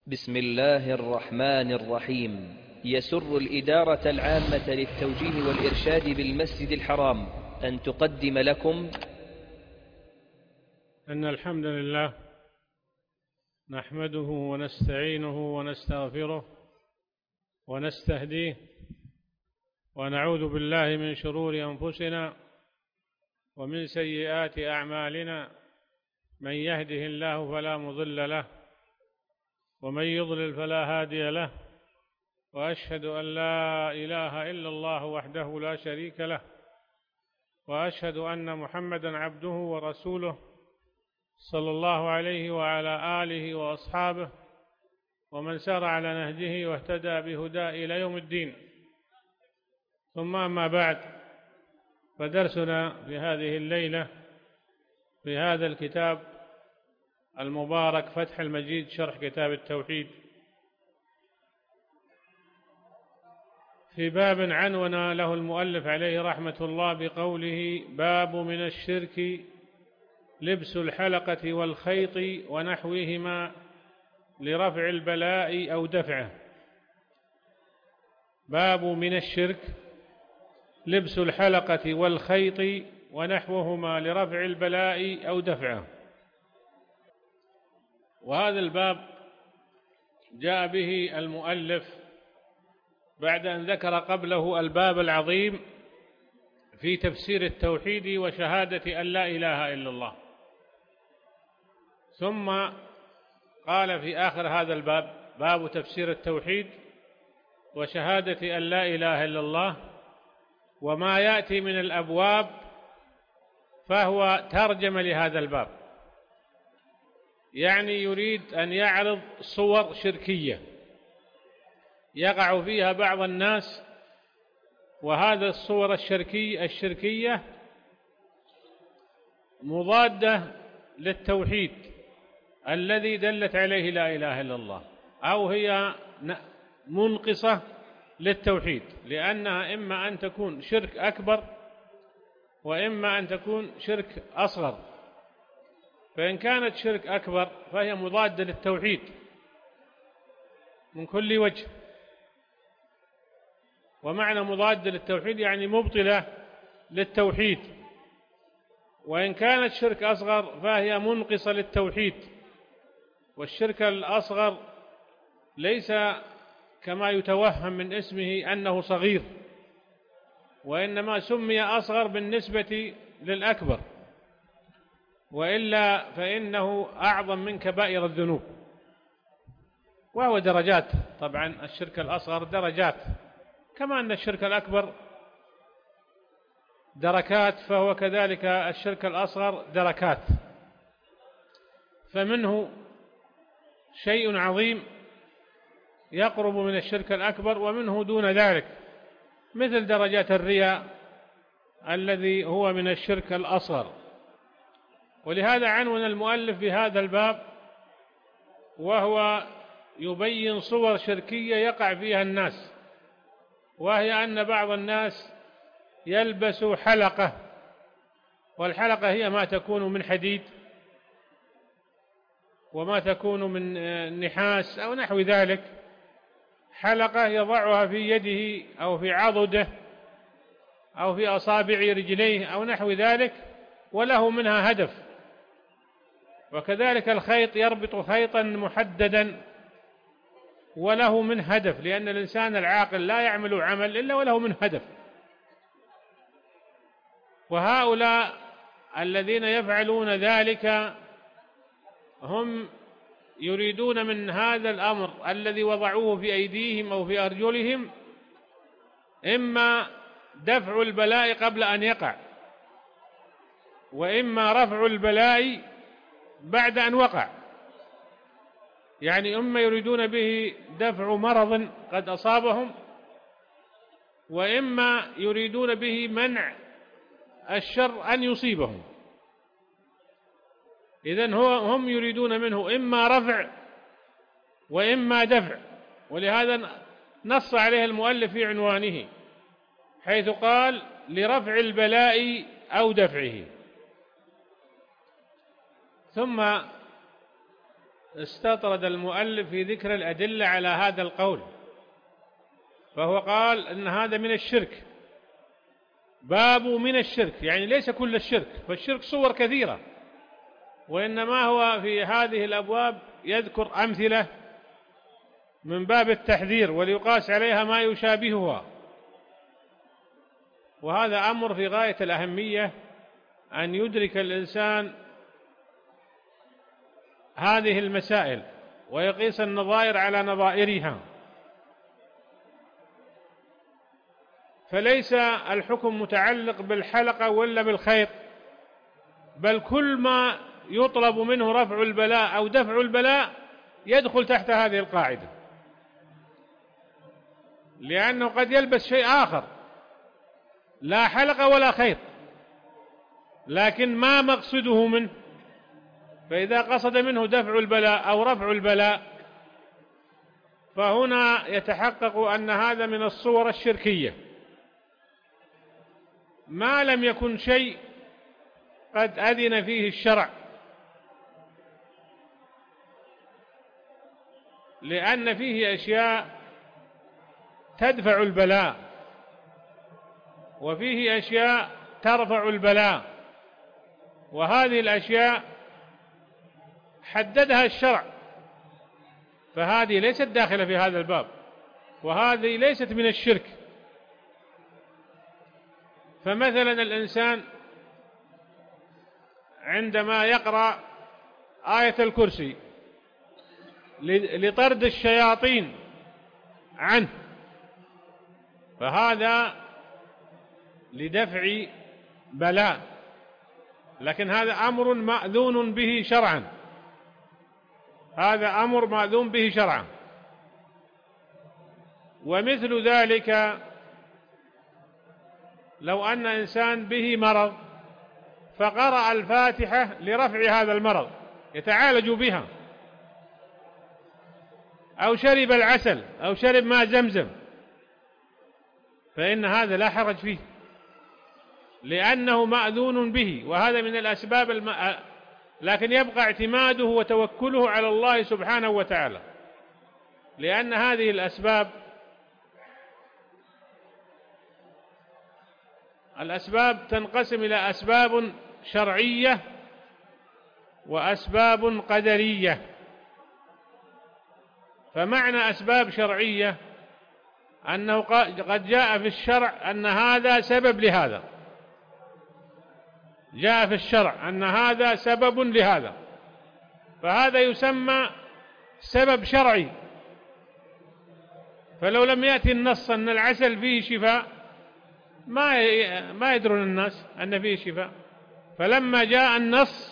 بسم الله الرحمن الرحيم. يسر الإدارة العامة للتوجيه والإرشاد بالمسجد الحرام أن تقدم لكم إن الحمد لله نحمده ونستعينه ونستغفره ونستهديه ونعوذ بالله من شرور أنفسنا ومن سيئات أعمالنا. من يهده الله فلا مضل له ومن يضلل فلا هادي له، وأشهد أن لا إله إلا الله وحده لا شريك له، وأشهد أن محمدًا عبده ورسوله صلى الله عليه وعلى آله وأصحابه ومن سار على نهجه واهتدى بهداه إلى يوم الدين. ثم أما بعد، فدرسنا في هذه الليلة في هذا الكتاب المبارك فتح المجيد شرح كتاب التوحيد، في باب عنون له المؤلف عليه رحمة الله بقوله: باب من الشرك لبس الحلقة والخيط ونحوهما لرفع البلاء أو دفعه. باب من الشرك لبس الحلقة والخيط ونحوهما لرفع البلاء أو دفعه. وهذا الباب جاء به المؤلف بعد أن ذكر قبله الباب العظيم في تفسير التوحيد وشهادة أن لا إله إلا الله، ثم قال في آخر هذا الباب: باب تفسير التوحيد وشهادة أن لا إله إلا الله، وما يأتي من الأبواب فهو ترجمة لهذا الباب، يعني يريد أن يعرض صور شركية يقع فيها بعض الناس، وهذا الصور الشركية مضادة للتوحيد الذي دلت عليه لا إله إلا الله، أو هي منقصة للتوحيد، لأنها إما أن تكون شرك أكبر وإما أن تكون شرك أصغر. فإن كانت شرك أكبر فهي مضادة للتوحيد من كل وجه، ومعنى مضادة للتوحيد يعني مبطلة للتوحيد. وإن كانت شرك أصغر فهي منقصة للتوحيد، والشرك الأصغر ليس كما يتوهم من اسمه أنه صغير، وإنما سمي أصغر بالنسبة للأكبر، وإلا فإنه أعظم من كبائر الذنوب، وهو درجات. طبعا الشرك الأصغر درجات، كما أن الشرك الأكبر دركات، فهو كذلك الشرك الأصغر دركات. فمنه شيء عظيم يقرب من الشرك الأكبر، ومنه دون ذلك، مثل درجات الرياء الذي هو من الشرك الأصغر. ولهذا عنون المؤلف بهذا الباب، وهو يبين صور شركية يقع فيها الناس، وهي أن بعض الناس يلبس حلقة، والحلقة هي ما تكون من حديد وما تكون من نحاس أو نحو ذلك، حلقة يضعها في يده أو في عضده أو في أصابع رجليه أو نحو ذلك، وله منها هدف. وكذلك الخيط يربط خيطا محددا وله من هدف، لأن الإنسان العاقل لا يعمل عمل إلا وله من هدف. وهؤلاء الذين يفعلون ذلك هم يريدون من هذا الأمر الذي وضعوه في أيديهم أو في أرجلهم إما دفع البلاء قبل أن يقع، وإما رفع البلاء بعد أن وقع. يعني إما يريدون به دفع مرض قد أصابهم، وإما يريدون به منع الشر أن يصيبهم. إذن هم يريدون منه إما رفع وإما دفع، ولهذا نص عليه المؤلف في عنوانه حيث قال: لرفع البلاء أو دفعه. ثم استطرد المؤلف في ذكر الأدلة على هذا القول، فهو قال إن هذا من الشرك، باب من الشرك، يعني ليس كل الشرك، فالشرك صور كثيرة، وإنما هو في هذه الأبواب يذكر أمثلة من باب التحذير وليقاس عليها ما يشابهها. وهذا أمر في غاية الأهمية أن يدرك الإنسان هذه المسائل ويقيس النظائر على نظائرها، فليس الحكم متعلق بالحلقة ولا بالخيط، بل كل ما يطلب منه رفع البلاء أو دفع البلاء يدخل تحت هذه القاعدة، لأنه قد يلبس شيء آخر لا حلقة ولا خيط، لكن ما مقصده منه، فإذا قصد منه دفع البلاء أو رفع البلاء فهنا يتحقق أن هذا من الصور الشركية، ما لم يكن شيء قد أذن فيه الشرع، لأن فيه أشياء تدفع البلاء وفيه أشياء ترفع البلاء، وهذه الأشياء حددها الشرع، فهذه ليست داخلة في هذا الباب، وهذه ليست من الشرك. فمثلا الإنسان عندما يقرأ آية الكرسي لطرد الشياطين عنه، فهذا لدفع بلاء، لكن هذا أمر مأذون به شرعا، هذا أمر مأذون به شرعا. ومثل ذلك لو أن إنسان به مرض فقرأ الفاتحة لرفع هذا المرض يتعالج بها، أو شرب العسل أو شرب ماء زمزم، فإن هذا لا حرج فيه، لأنه مأذون به، وهذا من الأسباب لكن يبقى اعتماده وتوكله على الله سبحانه وتعالى، لأن هذه الأسباب تنقسم إلى أسباب شرعية وأسباب قدرية. فمعنى أسباب شرعية أنه قد جاء في الشرع أن هذا سبب لهذا، جاء في الشرع أن هذا سبب لهذا، فهذا يسمى سبب شرعي. فلو لم يأتي النص أن العسل فيه شفاء ما يدرون الناس أن فيه شفاء، فلما جاء النص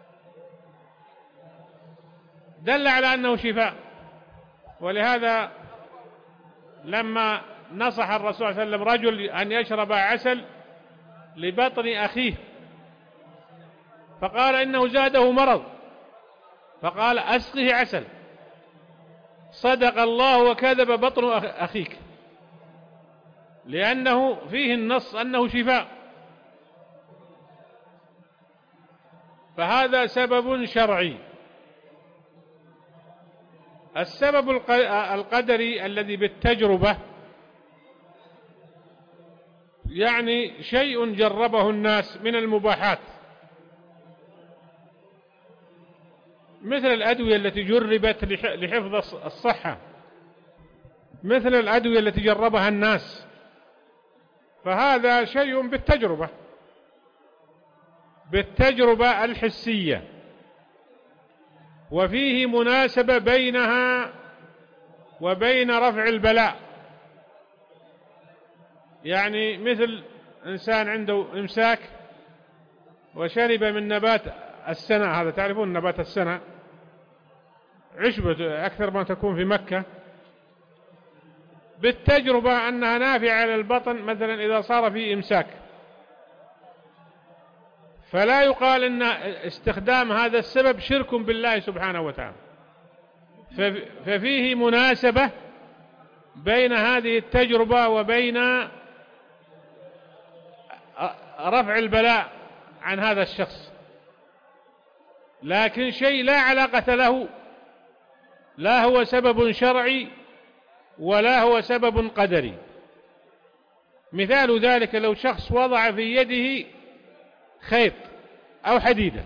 دل على أنه شفاء. ولهذا لما نصح الرسول صلى الله عليه وسلم رجل أن يشرب عسل لبطن أخيه فقال إنه زاده مرض، فقال أسقه عسل، صدق الله وكذب بطن أخيك، لأنه فيه النص أنه شفاء، فهذا سبب شرعي. السبب القدري الذي بالتجربة، يعني شيء جربه الناس من المباحات، مثل الأدوية التي جربت لحفظ الصحة، مثل الأدوية التي جربها الناس، فهذا شيء بالتجربة الحسية، وفيه مناسبة بينها وبين رفع البلاء. يعني مثل إنسان عنده إمساك وشرب من نبات السنة، هذا تعرفون نبات السنة عشبة أكثر ما تكون في مكة، بالتجربة أنها نافعة للبطن مثلا إذا صار فيه إمساك، فلا يقال أن استخدام هذا السبب شرك بالله سبحانه وتعالى، ففيه مناسبة بين هذه التجربة وبين رفع البلاء عن هذا الشخص، لكن شيء لا علاقة له لا هو سبب شرعي ولا هو سبب قدري. مثال ذلك لو شخص وضع في يده خيط أو حديدة،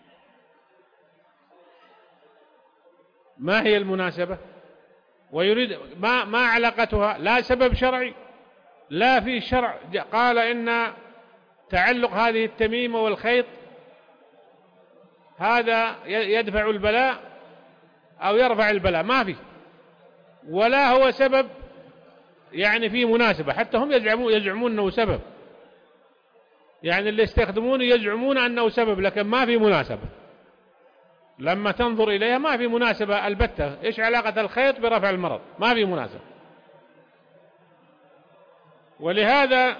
ما هي المناسبة؟ ويريد ما علاقتها؟ لا سبب شرعي، لا في شرع قال إن تعلق هذه التميمة والخيط هذا يدفع البلاء أو يرفع البلاء، ما في، ولا هو سبب يعني في مناسبة. حتى هم يزعمون أنه سبب، يعني اللي يستخدمونه يزعمون أنه سبب، لكن ما في مناسبة. لما تنظر إليها ما في مناسبة البتة. إيش علاقة الخيط برفع المرض؟ ما في مناسبة. ولهذا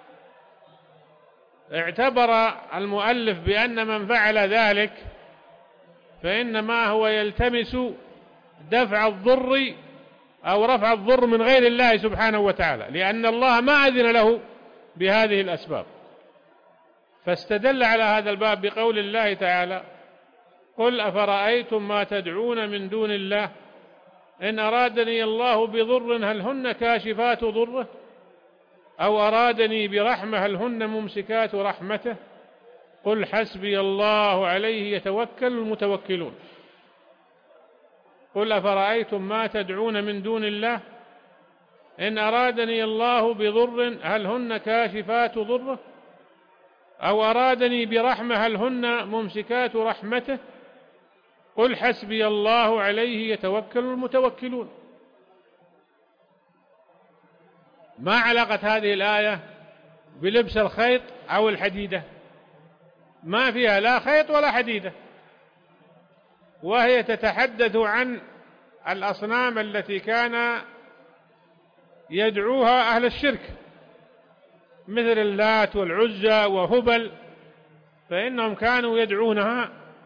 اعتبر المؤلف بأن من فعل ذلك فإنما هو يلتمس دفع الضر أو رفع الضر من غير الله سبحانه وتعالى، لأن الله ما أذن له بهذه الأسباب. فاستدل على هذا الباب بقول الله تعالى: قل أفرأيتم ما تدعون من دون الله إن أرادني الله بضر هل هن كاشفات ضره أو أرادني برحمة هل هن ممسكات رحمته قل حسبي الله عليه يتوكل المتوكلون. قل أفرأيتم ما تدعون من دون الله إن أرادني الله بضر هل هن كاشفات ضره أو أرادني برحمة هل هن ممسكات رحمته قل حسبي الله عليه يتوكل المتوكلون. ما علاقة هذه الآية بلبس الخيط أو الحديدة؟ ما فيها لا خيط ولا حديدة، وهي تتحدث عن الأصنام التي كان يدعوها أهل الشرك مثل اللات والعزى وهبل، فإنهم كانوا يدعونها.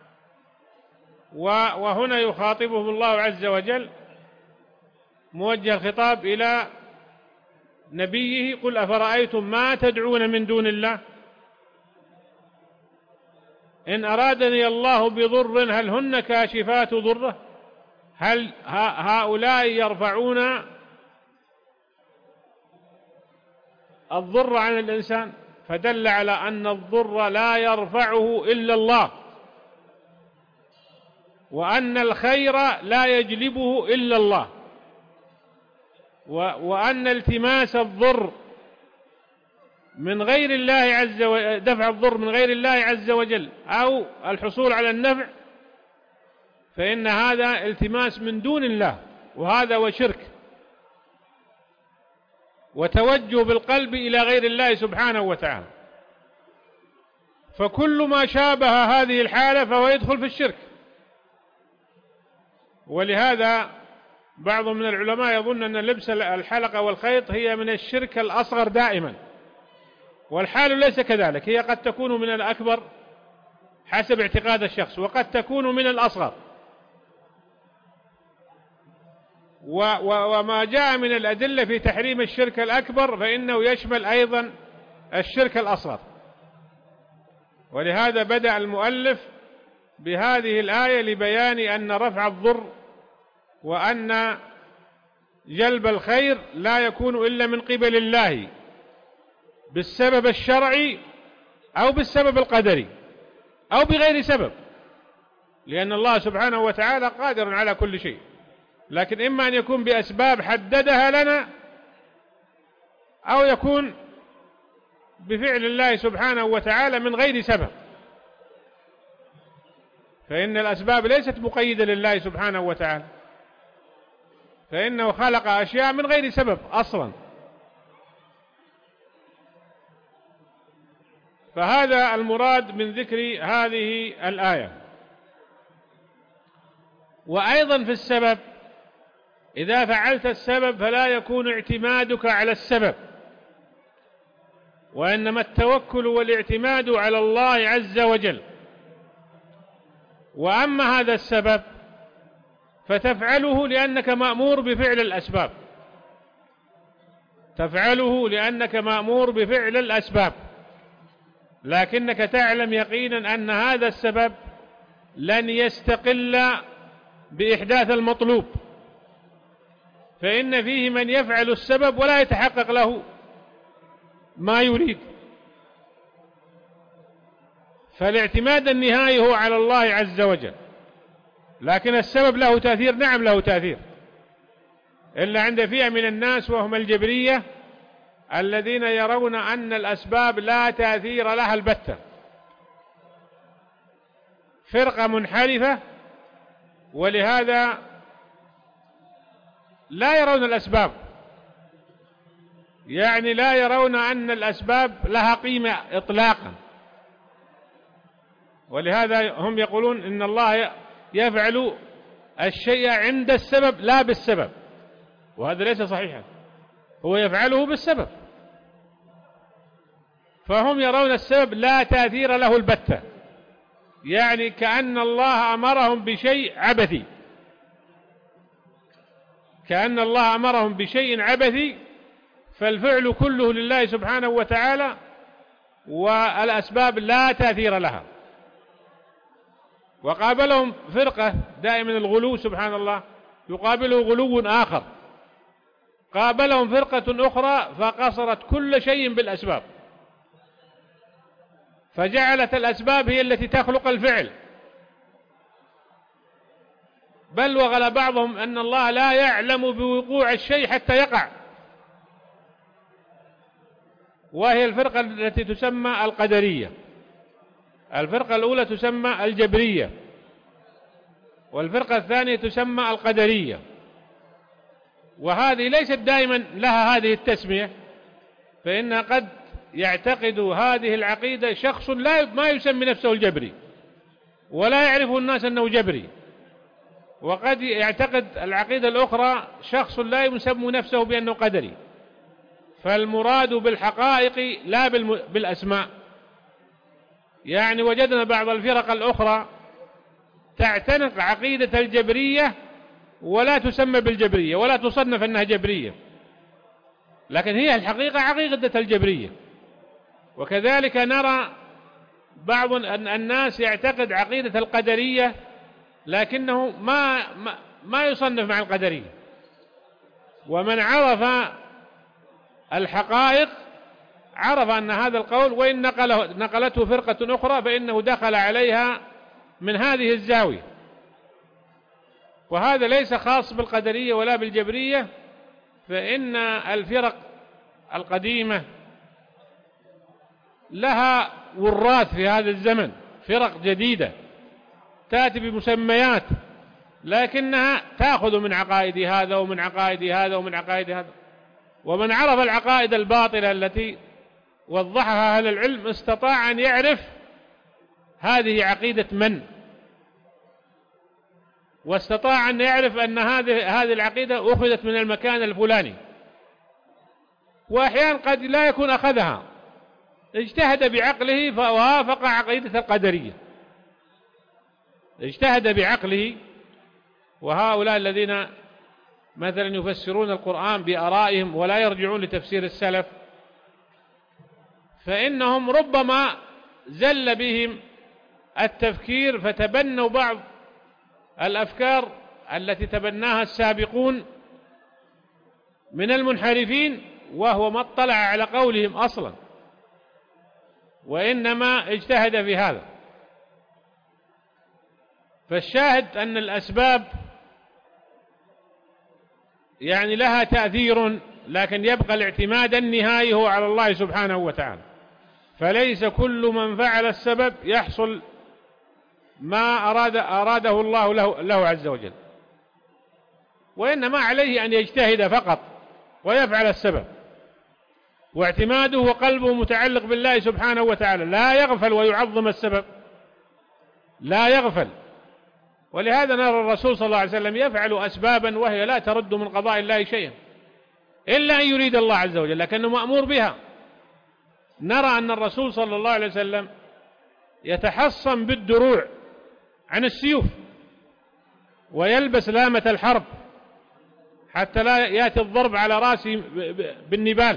وهنا يخاطبهم الله عز وجل موجه الخطاب إلى نبيه: قل أفرأيتم ما تدعون من دون الله إن أرادني الله بضر هل هن كاشفات ضره. هل هؤلاء يرفعون الضر عن الإنسان؟ فدل على أن الضر لا يرفعه إلا الله، وأن الخير لا يجلبه إلا الله، وأن التماس الضر من غير الله عز وجل، دفع الضر من غير الله عز وجل أو الحصول على النفع، فإن هذا التماس من دون الله، وهذا وشرك وتوجه بالقلب إلى غير الله سبحانه وتعالى. فكل ما شابه هذه الحالة فهو يدخل في الشرك. ولهذا بعض من العلماء يظن أن لبس الحلقة والخيط هي من الشرك الأصغر دائما، والحال ليس كذلك. هي قد تكون من الأكبر حسب اعتقاد الشخص، وقد تكون من الأصغر. وما جاء من الأدلة في تحريم الشرك الأكبر فإنه يشمل أيضا الشرك الأصغر. ولهذا بدأ المؤلف بهذه الآية لبيان أن رفع الضر وأن جلب الخير لا يكون إلا من قبل الله بالسبب الشرعي أو بالسبب القدري أو بغير سبب، لأن الله سبحانه وتعالى قادر على كل شيء. لكن إما أن يكون بأسباب حددها لنا أو يكون بفعل الله سبحانه وتعالى من غير سبب، فإن الأسباب ليست مقيدة لله سبحانه وتعالى، فإنه خلق أشياء من غير سبب أصلا. فهذا المراد من ذكر هذه الآية. وأيضا في السبب، إذا فعلت السبب فلا يكون اعتمادك على السبب، وإنما التوكل والاعتماد على الله عز وجل. وأما هذا السبب فتفعله لأنك مأمور بفعل الأسباب، تفعله لأنك مأمور بفعل الأسباب، لكنك تعلم يقينا أن هذا السبب لن يستقل بإحداث المطلوب، فإن فيه من يفعل السبب ولا يتحقق له ما يريد. فالاعتماد النهائي هو على الله عز وجل، لكن السبب له تأثير، نعم له تأثير، إلا عند فئة من الناس وهم الجبرية الذين يرون أن الأسباب لا تأثير لها البتة، فرقة منحرفة، ولهذا لا يرون الأسباب، يعني لا يرون أن الأسباب لها قيمة إطلاقا، ولهذا هم يقولون إن الله يفعل الشيء عند السبب لا بالسبب، وهذا ليس صحيحا، هو يفعله بالسبب. فهم يرون السبب لا تأثير له البتة، يعني كأن الله أمرهم بشيء عبثي، كأن الله أمرهم بشيء عبثي، فالفعل كله لله سبحانه وتعالى والأسباب لا تأثير لها. وقابلهم فرقة دائما الغلو، سبحان الله، يقابله غلو آخر، قابلهم فرقة أخرى فقصرت كل شيء بالأسباب، فجعلت الأسباب هي التي تخلق الفعل، بل وغلا بعضهم أن الله لا يعلم بوقوع الشيء حتى يقع، وهي الفرقة التي تسمى القدرية. الفرقة الأولى تسمى الجبرية، والفرقة الثانية تسمى القدرية، وهذه ليست دائما لها هذه التسمية، فإن قد يعتقد هذه العقيدة شخص ما يسمي نفسه الجبري ولا يعرف الناس أنه جبري، وقد يعتقد العقيدة الأخرى شخص لا يسمي نفسه بأنه قدري. فالمراد بالحقائق لا بالأسماء. يعني وجدنا بعض الفرق الأخرى تعتنق عقيدة الجبرية ولا تسمى بالجبرية ولا تصنف أنها جبرية، لكن هي الحقيقة عقيدة الجبرية. وكذلك نرى بعض الناس يعتقد عقيدة القدرية لكنه ما يصنف مع القدرية. ومن عرف الحقائق عرف أن هذا القول وإن نقلته فرقة أخرى فإنه دخل عليها من هذه الزاوية، وهذا ليس خاص بالقدرية ولا بالجبرية، فإن الفرق القديمة لها وراث في هذا الزمن، فرق جديدة تأتي بمسميات لكنها تأخذ من عقائد هذا ومن عقائد هذا ومن عقائد هذا. ومن عرف العقائد الباطلة التي وضحها أهل العلم استطاع أن يعرف هذه عقيدة من، واستطاع أن يعرف أن هذه العقيدة أخذت من المكان الفلاني، وأحيانا قد لا يكون أخذها، اجتهد بعقله فوافق عقيدة القدرية، اجتهد بعقله. وهؤلاء الذين مثلا يفسرون القرآن بآرائهم ولا يرجعون لتفسير السلف، فإنهم ربما زل بهم التفكير فتبنوا بعض الأفكار التي تبناها السابقون من المنحرفين، وهو ما اطلع على قولهم أصلا، وإنما اجتهد في هذا. فالشاهد أن الأسباب يعني لها تأثير، لكن يبقى الاعتماد النهائي هو على الله سبحانه وتعالى. فليس كل من فعل السبب يحصل ما أراده الله له عز وجل، وإنما عليه أن يجتهد فقط ويفعل السبب، واعتماده وقلبه متعلق بالله سبحانه وتعالى، لا يغفل ويعظم السبب، لا يغفل. ولهذا نرى الرسول صلى الله عليه وسلم يفعل أسبابا وهي لا ترد من قضاء الله شيئا إلا أن يريد الله عز وجل، لكنه مأمور بها. نرى أن الرسول صلى الله عليه وسلم يتحصن بالدروع عن السيوف ويلبس لامة الحرب حتى لا يأتي الضرب على رأسه بالنبال.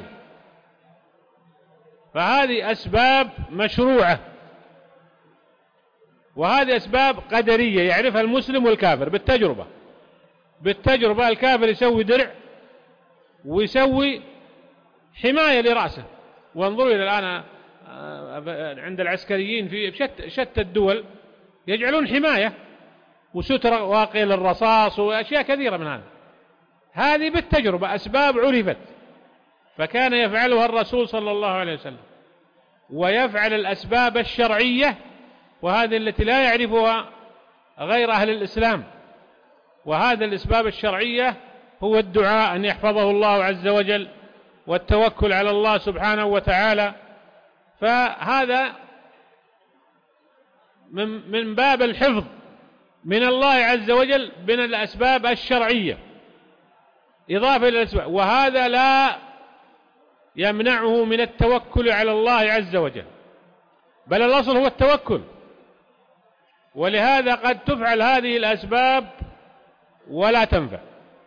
فهذه أسباب مشروعة، وهذه أسباب قدرية يعرفها المسلم والكافر بالتجربة. الكافر يسوي درع ويسوي حماية لرأسه. وانظروا إلى الآن عند العسكريين في شتى الدول يجعلون حماية وسترة واقية للرصاص وأشياء كثيرة من هذه بالتجربة، أسباب عرفت، فكان يفعلها الرسول صلى الله عليه وسلم. ويفعل الأسباب الشرعية، وهذه التي لا يعرفها غير أهل الإسلام. وهذا الأسباب الشرعية هو الدعاء أن يحفظه الله عز وجل، والتوكل على الله سبحانه وتعالى. فهذا من باب الحفظ من الله عز وجل من الأسباب الشرعية إضافة إلى الأسباب، وهذا لا يمنعه من التوكل على الله عز وجل، بل الأصل هو التوكل. ولهذا قد تفعل هذه الأسباب ولا تنفع.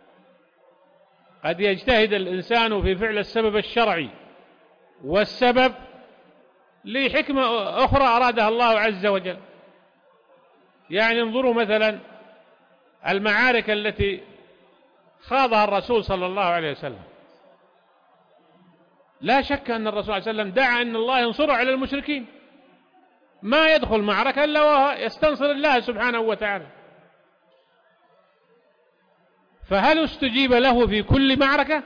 قد يجتهد الإنسان في فعل السبب الشرعي والسبب لحكمة أخرى أرادها الله عز وجل. يعني انظروا مثلا المعارك التي خاضها الرسول صلى الله عليه وسلم، لا شك أن الرسول صلى الله عليه وسلم دعا أن الله ينصره على المشركين، ما يدخل معركة إلا وهو يستنصر الله سبحانه وتعالى. فهل استجيب له في كل معركة؟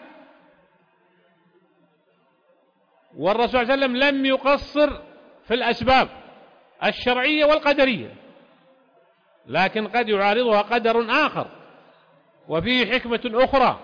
والرسول صلى الله عليه وسلم لم يقصر في الأسباب الشرعية والقدرية، لكن قد يعارضها قدر آخر وفيه حكمة أخرى.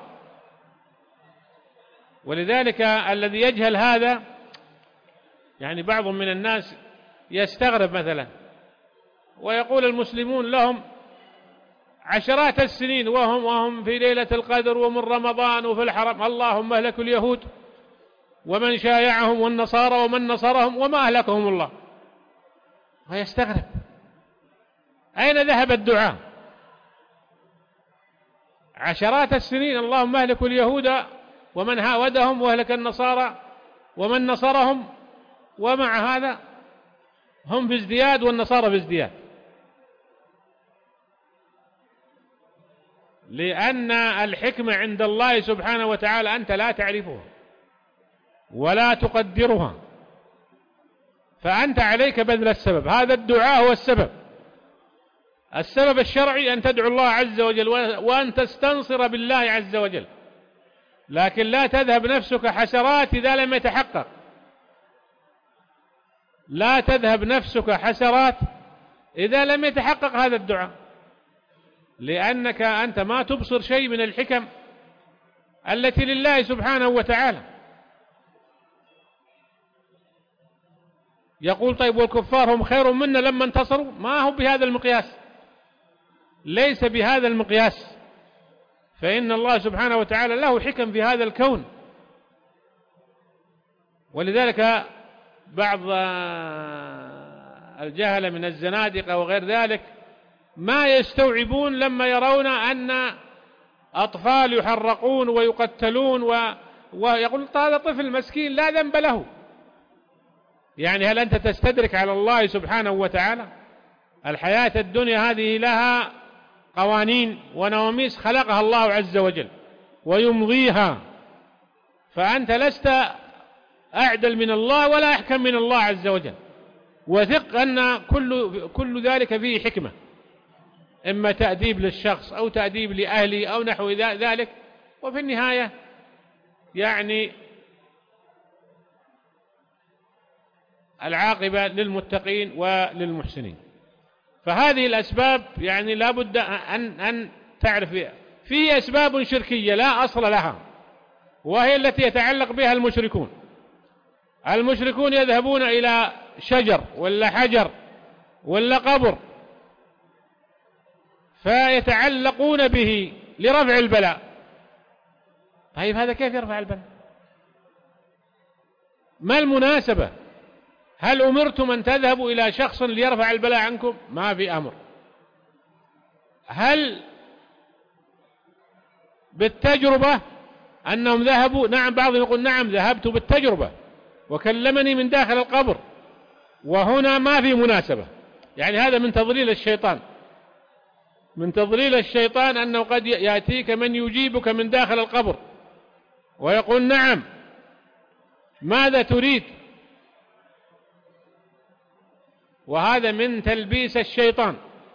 ولذلك الذي يجهل هذا، يعني بعض من الناس يستغرب مثلا ويقول المسلمون لهم عشرات السنين وهم في ليلة القدر ومن رمضان وفي الحرم، اللهم اهلك اليهود ومن شايعهم والنصارى ومن نصرهم وما أهلكهم الله. ويستغرب أين ذهب الدعاء؟ عشرات السنين اللهم اهلك اليهود ومن هاودهم واهلك النصارى ومن نصرهم، ومع هذا هم في ازدياد والنصارى في ازدياد، لأن الحكمة عند الله سبحانه وتعالى أنت لا تعرفها ولا تقدرها، فأنت عليك بذل السبب. هذا الدعاء هو السبب الشرعي، أن تدعو الله عز وجل وأن تستنصر بالله عز وجل، لكن لا تذهب نفسك حسرات إذا لم يتحقق. لا تذهب نفسك حسرات إذا لم يتحقق هذا الدعاء، لأنك أنت ما تبصر شيء من الحكم التي لله سبحانه وتعالى. يقول طيب والكفار هم خير منا لما انتصروا؟ ما هو بهذا المقياس، ليس بهذا المقياس، فإن الله سبحانه وتعالى له حكم في هذا الكون. ولذلك بعض الجهلة من الزنادقة وغير ذلك ما يستوعبون لما يرون أن أطفال يحرقون ويقتلون ويقول هذا طفل مسكين لا ذنب له. يعني هل أنت تستدرك على الله سبحانه وتعالى؟ الحياة الدنيا هذه لها قوانين ونواميس خلقها الله عز وجل ويمضيها، فأنت لست أعدل من الله ولا أحكم من الله عز وجل، وثق أن كل ذلك فيه حكمة، إما تأديب للشخص أو تأديب لأهله أو نحو ذلك، وفي النهاية يعني العاقبة للمتقين وللمحسنين. فهذه الأسباب يعني لا بد أن تعرف فيه أسباب شركية لا أصل لها، وهي التي يتعلق بها المشركون يذهبون إلى شجر ولا حجر ولا قبر فيتعلقون به لرفع البلاء. طيب هذا كيف يرفع البلاء؟ ما المناسبة؟ هل أمرتم أن تذهبوا إلى شخص ليرفع البلاء عنكم؟ ما في أمر. هل بالتجربة أنهم ذهبوا؟ نعم، بعضهم يقول نعم ذهبت بالتجربة وكلمني من داخل القبر، وهنا ما في مناسبة، يعني هذا من تضليل الشيطان، من تضليل الشيطان أنه قد يأتيك من يجيبك من داخل القبر ويقول نعم ماذا تريد، وهذا من تلبيس الشيطان،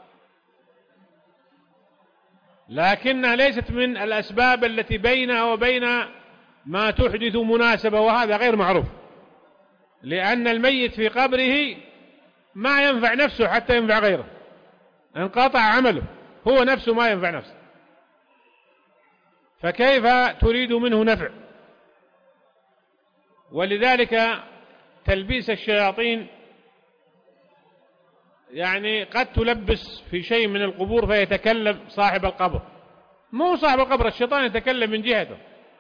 لكنها ليست من الأسباب التي بينها وبين ما تحدث مناسبة، وهذا غير معروف، لأن الميت في قبره ما ينفع نفسه حتى ينفع غيره، انقطع عمله، هو نفسه ما ينفع نفسه، فكيف تريد منه نفع؟ ولذلك تلبيس الشياطين يعني قد تلبس في شيء من القبور فيتكلم صاحب القبر، مو صاحب القبر، الشيطان يتكلم من جهته.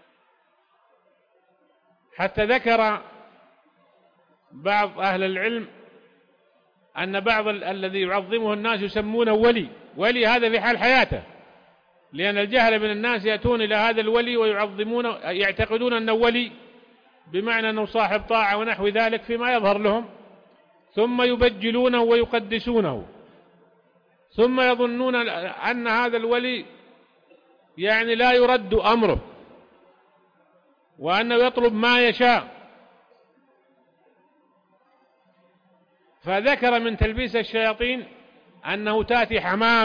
حتى ذكر بعض أهل العلم أن بعض الذي يعظمه الناس يسمونه ولي، ولي هذا في حال حياته، لأن الجهل من الناس يأتون إلى هذا الولي ويعظمونه، يعتقدون أنه ولي بمعنى أنه صاحب طاعة ونحو ذلك فيما يظهر لهم، ثم يبجلونه ويقدسونه، ثم يظنون أن هذا الولي يعني لا يرد أمره وأنه يطلب ما يشاء. فذكر من تلبيس الشياطين أنه تأتي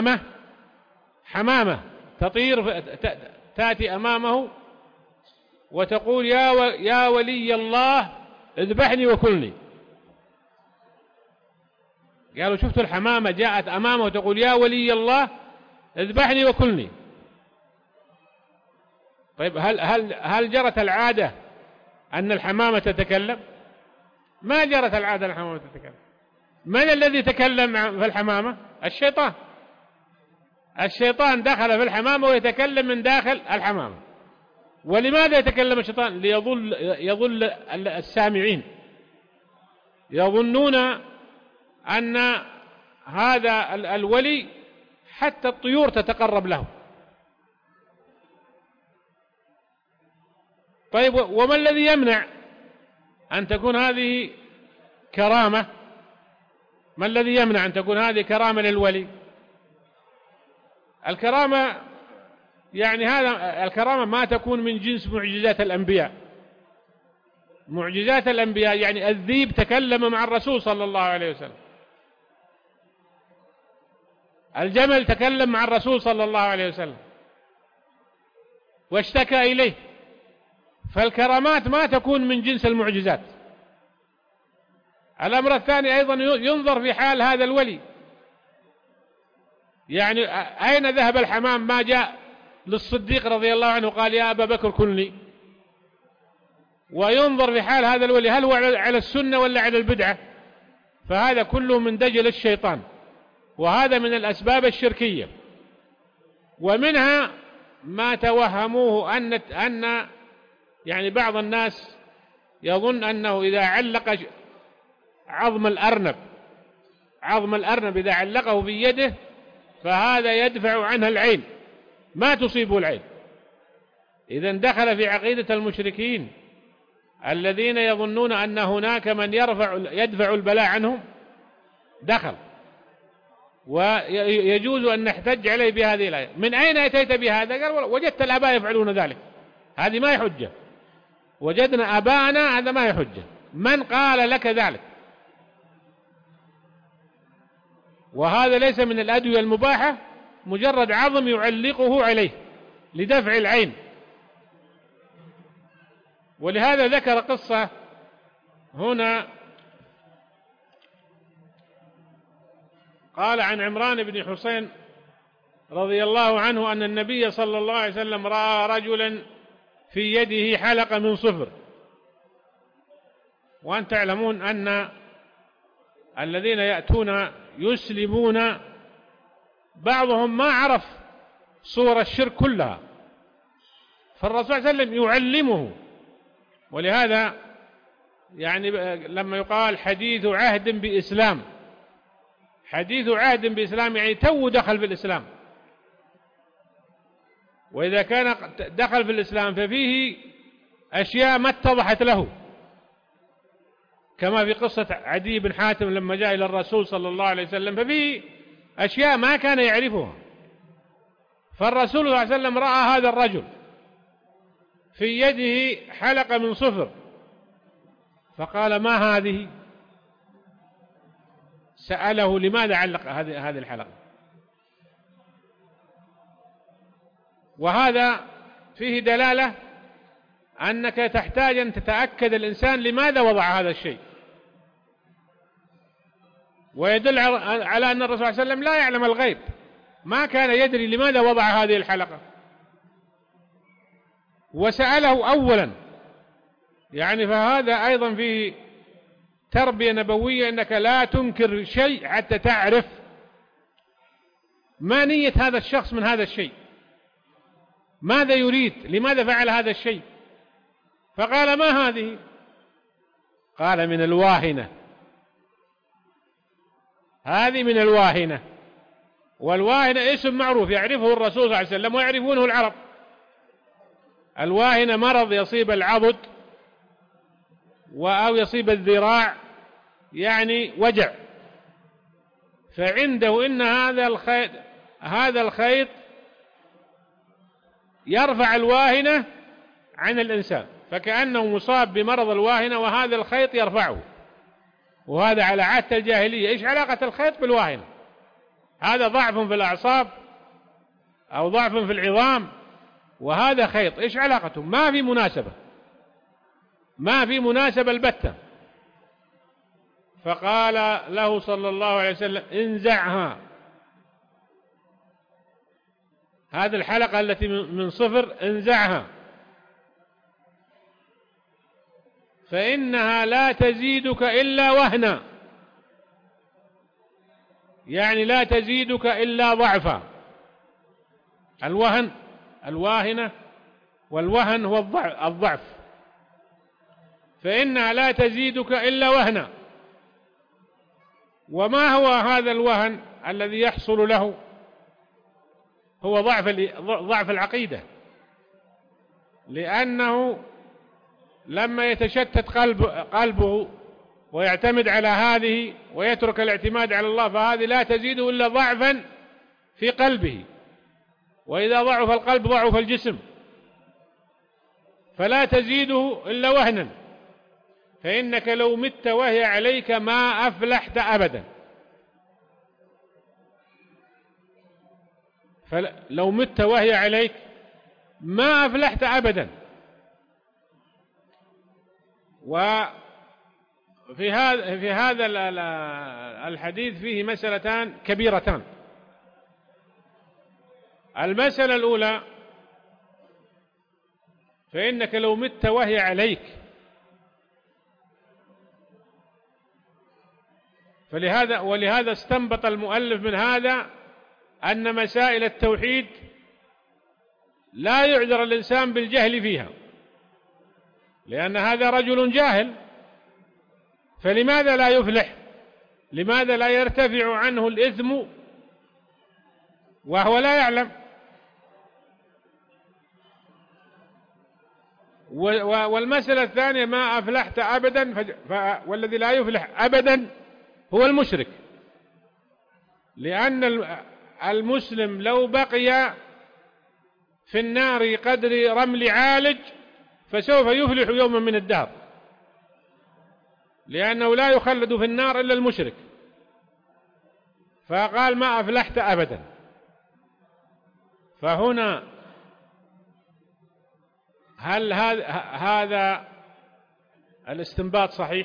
حمامة تطير تأتي أمامه وتقول يا ولي الله اذبحني وكلني. قالوا شفتوا الحمامة جاءت أمامه وتقول يا ولي الله اذبحني وكلني. طيب هل جرت العادة أن الحمامة تتكلم؟ ما جرت العادة الحمامة تتكلم. من الذي تكلم في الحمامة؟ الشيطان. الشيطان دخل في الحمامة ويتكلم من داخل الحمامة. ولماذا يتكلم الشيطان؟ ليضل السامعين، يظنون أن هذا الولي حتى الطيور تتقرب له. طيب وما الذي يمنع أن تكون هذه كرامة؟ ما الذي يمنع أن تكون هذه كرامة للولي؟ الكرامة يعني هذا الكرامة ما تكون من جنس معجزات الأنبياء. معجزات الأنبياء يعني الذيب تكلم مع الرسول صلى الله عليه وسلم، الجمل تكلم مع الرسول صلى الله عليه وسلم واشتكى إليه. فالكرامات ما تكون من جنس المعجزات. الأمر الثاني أيضا ينظر في حال هذا الولي، يعني أين ذهب الحمام؟ ما جاء للصديق رضي الله عنه قال يا أبا بكر كلني. وينظر في حال هذا الولي هل هو على السنة ولا على البدعة؟ فهذا كله من دجل الشيطان، وهذا من الأسباب الشركية. ومنها ما توهموه أن يعني بعض الناس يظن أنه إذا علق عظم الأرنب إذا علقه بيده فهذا يدفع عنها العين، ما تصيبه العين. إذن دخل في عقيدة المشركين الذين يظنون أن هناك من يدفع البلاء عنهم، دخل. ويجوز أن نحتج عليه بهذه الآية. من أين أتيت بهذا؟ قال وجدت الآباء يفعلون ذلك. هذه ما يحجة. وجدنا آباءنا، هذا ما يحجة. من قال لك ذلك؟ وهذا ليس من الأدوية المباحة، مجرد عظم يعلقه عليه لدفع العين. ولهذا ذكر قصة هنا، قال عن عمران بن حسين رضي الله عنه أن النبي صلى الله عليه وسلم رأى رجلا في يده حلقة من صفر. وأن تعلمون أن الذين يأتون يسلمون بعضهم ما عرف صور الشرك كلها، فالرسول صلى الله عليه وسلم يعلمه. ولهذا يعني لما يقال حديث عهد بإسلام، حديث عهد بإسلام يعني تو دخل في الإسلام. وإذا كان دخل في الإسلام ففيه أشياء ما اتضحت له، كما في قصة عدي بن حاتم لما جاء إلى الرسول صلى الله عليه وسلم، ففي أشياء ما كان يعرفها، فالرسول صلى الله عليه وسلم رأى هذا الرجل في يده حلقة من صفر، فقال: ما هذه؟ سأله: لماذا علق هذه الحلقة؟ وهذا فيه دلالة أنك تحتاج أن تتأكد الإنسان لماذا وضع هذا الشيء، ويدل على أن الرسول صلى الله عليه وسلم لا يعلم الغيب، ما كان يدري لماذا وضع هذه الحلقة، وسأله أولا. يعني فهذا أيضا فيه تربية نبوية، أنك لا تنكر شيء حتى تعرف ما نية هذا الشخص من هذا الشيء، ماذا يريد، لماذا فعل هذا الشيء. فقال: ما هذه؟ قال: من الواهنة، هذه من الواهنة. والواهنة اسم معروف يعرفه الرسول صلى الله عليه وسلم ويعرفونه العرب. الواهنة مرض يصيب العضد أو يصيب الذراع، يعني وجع، فعنده إن هذا الخيط يرفع الواهنة عن الإنسان، فكأنه مصاب بمرض الواهنة وهذا الخيط يرفعه، وهذا على عادة الجاهلية. إيش علاقة الخيط بالواهنة؟ هذا ضعف في الأعصاب أو ضعف في العظام، وهذا خيط، إيش علاقته؟ ما في مناسبة، ما في مناسبة البتة. فقال له صلى الله عليه وسلم: انزعها، هذه الحلقة التي من صفر انزعها، فإنها لا تزيدك إلا وهنا، يعني لا تزيدك إلا ضعفا. الواهنة والوهن هو الضعف، فإنها لا تزيدك إلا وهنا. وما هو هذا الوهن الذي يحصل له؟ هو ضعف العقيدة، لأنه لما يتشتت قلبه ويعتمد على هذه ويترك الاعتماد على الله، فهذه لا تزيده إلا ضعفا في قلبه، وإذا ضعف القلب ضعف الجسم، فلا تزيده إلا وهنا. فإنك لو مت وهي عليك ما أفلحت أبدا، فلو مت وهي عليك ما أفلحت أبدا. وفي هذا الحديث فيه مسألتان كبيرتان. المسألة الأولى: فإنك لو مت وهي عليك، ولهذا استنبط المؤلف من هذا أن مسائل التوحيد لا يعذر الإنسان بالجهل فيها، لأن هذا رجل جاهل، فلماذا لا يفلح؟ لماذا لا يرتفع عنه الإثم وهو لا يعلم؟ والمسألة الثانية: ما أفلحت أبدا، والذي لا يفلح أبدا هو المشرك، لأن المسلم لو بقي في النار قدر رمل عالج فسوف يفلح يوما من الدهر، لأنه لا يخلد في النار إلا المشرك. فقال: ما أفلحت أبدا. فهنا هل هذا الاستنباط صحيح؟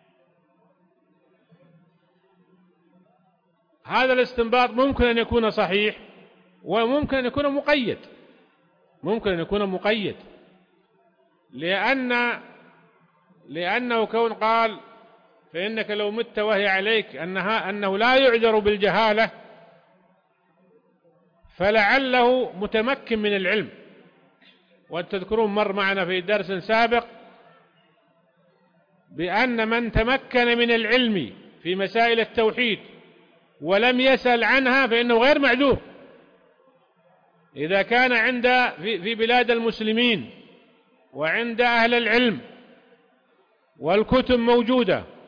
هذا الاستنباط ممكن أن يكون صحيح وممكن أن يكون مقيد، ممكن أن يكون مقيد، لأنه كون قال: فإنك لو مت وهي عليك، أنه لا يعذر بالجهالة، فلعله متمكن من العلم. وتذكرون مر معنا في درس سابق بأن من تمكن من العلم في مسائل التوحيد ولم يسأل عنها فإنه غير معذور. إذا كان في بلاد المسلمين وعند أهل العلم والكتب موجودة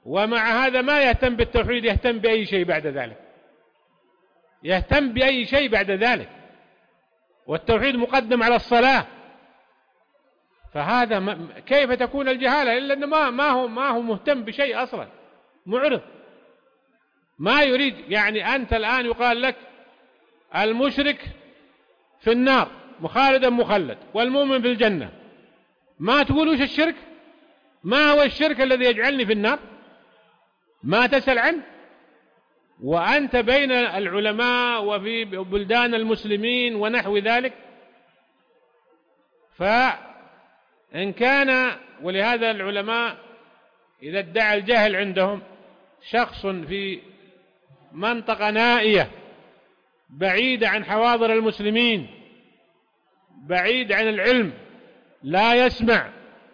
ومع هذا ما يهتم بالتوحيد، يهتم بأي شيء بعد ذلك، يهتم بأي شيء بعد ذلك، والتوحيد مقدم على الصلاة. فهذا كيف تكون الجهالة إلا أنه ما هو مهتم بشيء أصلا، معرض، ما يريد. يعني أنت الآن يقال لك المشرك في النار خالدا مخلد والمؤمن في الجنة، ما تقول وش الشرك؟ ما هو الشرك الذي يجعلني في النار؟ ما تسأل عنه. وأنت بين العلماء وفي بلدان المسلمين ونحو ذلك. فإن كان، ولهذا العلماء إذا ادعى الجهل عندهم شخص في منطقة نائية بعيدة عن حواضر المسلمين، بعيد عن العلم، لا يسمع،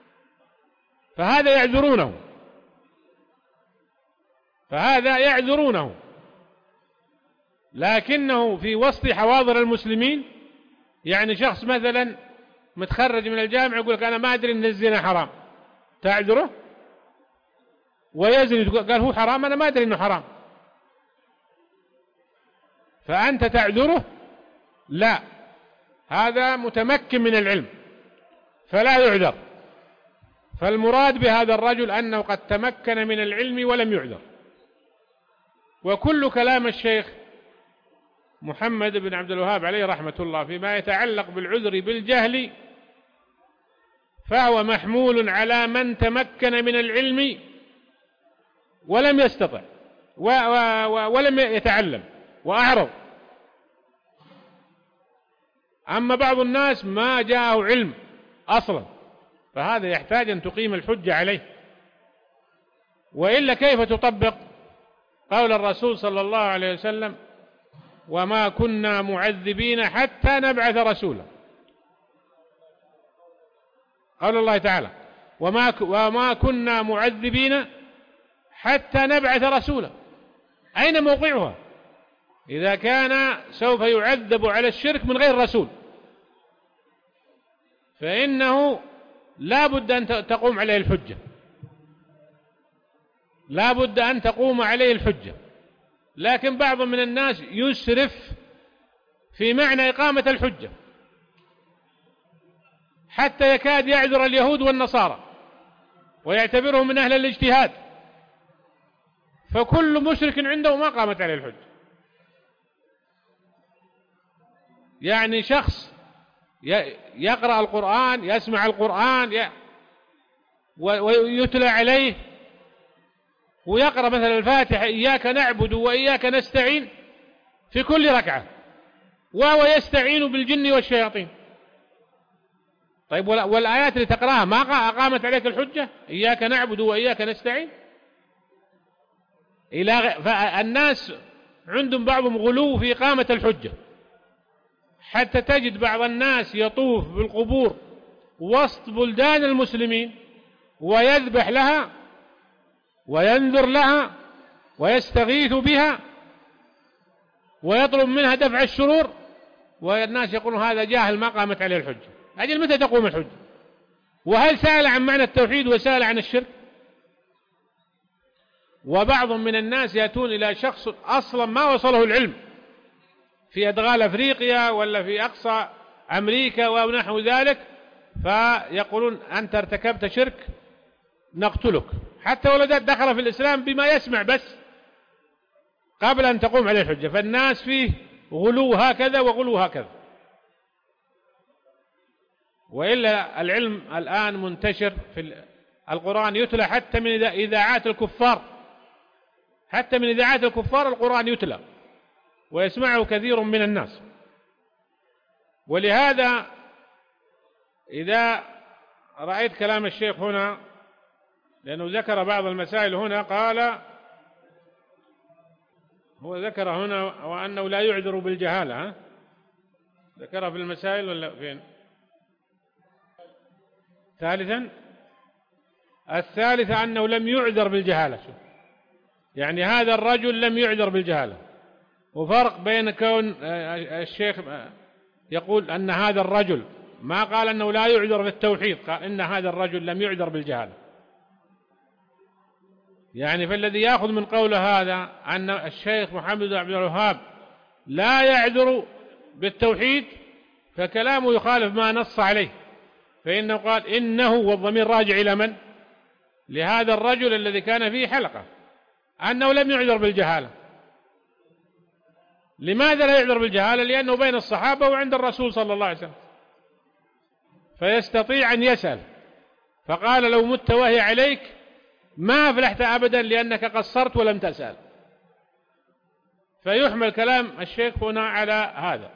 فهذا يعذرونه، لكنه في وسط حواضر المسلمين، يعني شخص مثلا متخرج من الجامعة يقول لك أنا ما أدري أن الزنا حرام، تعذره؟ ويزني قال هو حرام، أنا ما أدري أنه حرام، فأنت تعذره؟ لا، هذا متمكن من العلم فلا يعذر. فالمراد بهذا الرجل أنه قد تمكن من العلم ولم يعذر. وكل كلام الشيخ محمد بن عبد الوهاب عليه رحمة الله فيما يتعلق بالعذر بالجهل فهو محمول على من تمكن من العلم ولم يستطع ولم يتعلم وأعرض. أما بعض الناس ما جاءه علم أصلا، فهذا يحتاج أن تقيم الحجة عليه، وإلا كيف تطبق قول الرسول صلى الله عليه وسلم وما كنا معذبين حتى نبعث رسولا؟ قول الله تعالى وما كنا معذبين حتى نبعث رسولا. أين موقعها إذا كان سوف يعذب على الشرك من غير رسول؟ فإنه لا بد أن تقوم عليه الحجة، لا بد أن تقوم عليه الحجة. لكن بعض من الناس يسرف في معنى إقامة الحجة حتى يكاد يعذر اليهود والنصارى ويعتبرهم من أهل الاجتهاد، فكل مشرك عنده ما قامت عليه الحجة. يعني شخص يقرأ القرآن، يسمع القرآن ويتلى عليه، ويقرأ مثلا الفاتحة إياك نعبد وإياك نستعين في كل ركعة، وهو يستعين بالجن والشياطين. طيب والآيات اللي تقرأها ما أقامت عليك الحجة؟ إياك نعبد وإياك نستعين. فالناس عندهم بعضهم غلو في إقامة الحجة، حتى تجد بعض الناس يطوف بالقبور وسط بلدان المسلمين ويذبح لها وينذر لها ويستغيث بها ويطلب منها دفع الشرور، والناس يقولون هذا جاهل ما قامت عليه الحجة. أجل متى تقوم الحجة؟ وهل سأل عن معنى التوحيد وسأل عن الشرك؟ وبعض من الناس يأتون إلى شخص أصلا ما وصله العلم في أدغال أفريقيا ولا في أقصى أمريكا ونحو ذلك، فيقولون أنت ارتكبت شرك نقتلك، حتى ولو دخل في الإسلام بما يسمع بس قبل أن تقوم عليه الحجة. فالناس فيه غلو هكذا وغلو هكذا. وإلا العلم الآن منتشر في القرآن يتلى حتى من إذاعات الكفار، حتى من إذاعات الكفار القرآن يتلى ويسمعه كثير من الناس. ولهذا إذا رأيت كلام الشيخ هنا، لأنه ذكر بعض المسائل هنا، قال هو ذكر هنا وأنه لا يعذر بالجهالة، ذكرها في المسائل ولا فين؟ ثالثا الثالثة أنه لم يعذر بالجهالة. يعني هذا الرجل لم يعذر بالجهالة، وفرق بين كون الشيخ يقول أن هذا الرجل، ما قال أنه لا يعذر بالتوحيد، قال إن هذا الرجل لم يعذر بالجهالة. يعني فالذي يأخذ من قول هذا أن الشيخ محمد بن عبد الوهاب لا يعذر بالتوحيد فكلامه يخالف ما نص عليه، فإنه قال إنه، والضمير راجع إلى من؟ لهذا الرجل الذي كان فيه حلقة، أنه لم يعذر بالجهالة. لماذا لا يعذر بالجهالة؟ لأنه بين الصحابة وعند الرسول صلى الله عليه وسلم، فيستطيع أن يسأل. فقال لو مت وهي عليك ما أفلحت أبدا لأنك قصرت ولم تسأل. فيحمل كلام الشيخ هنا على هذا.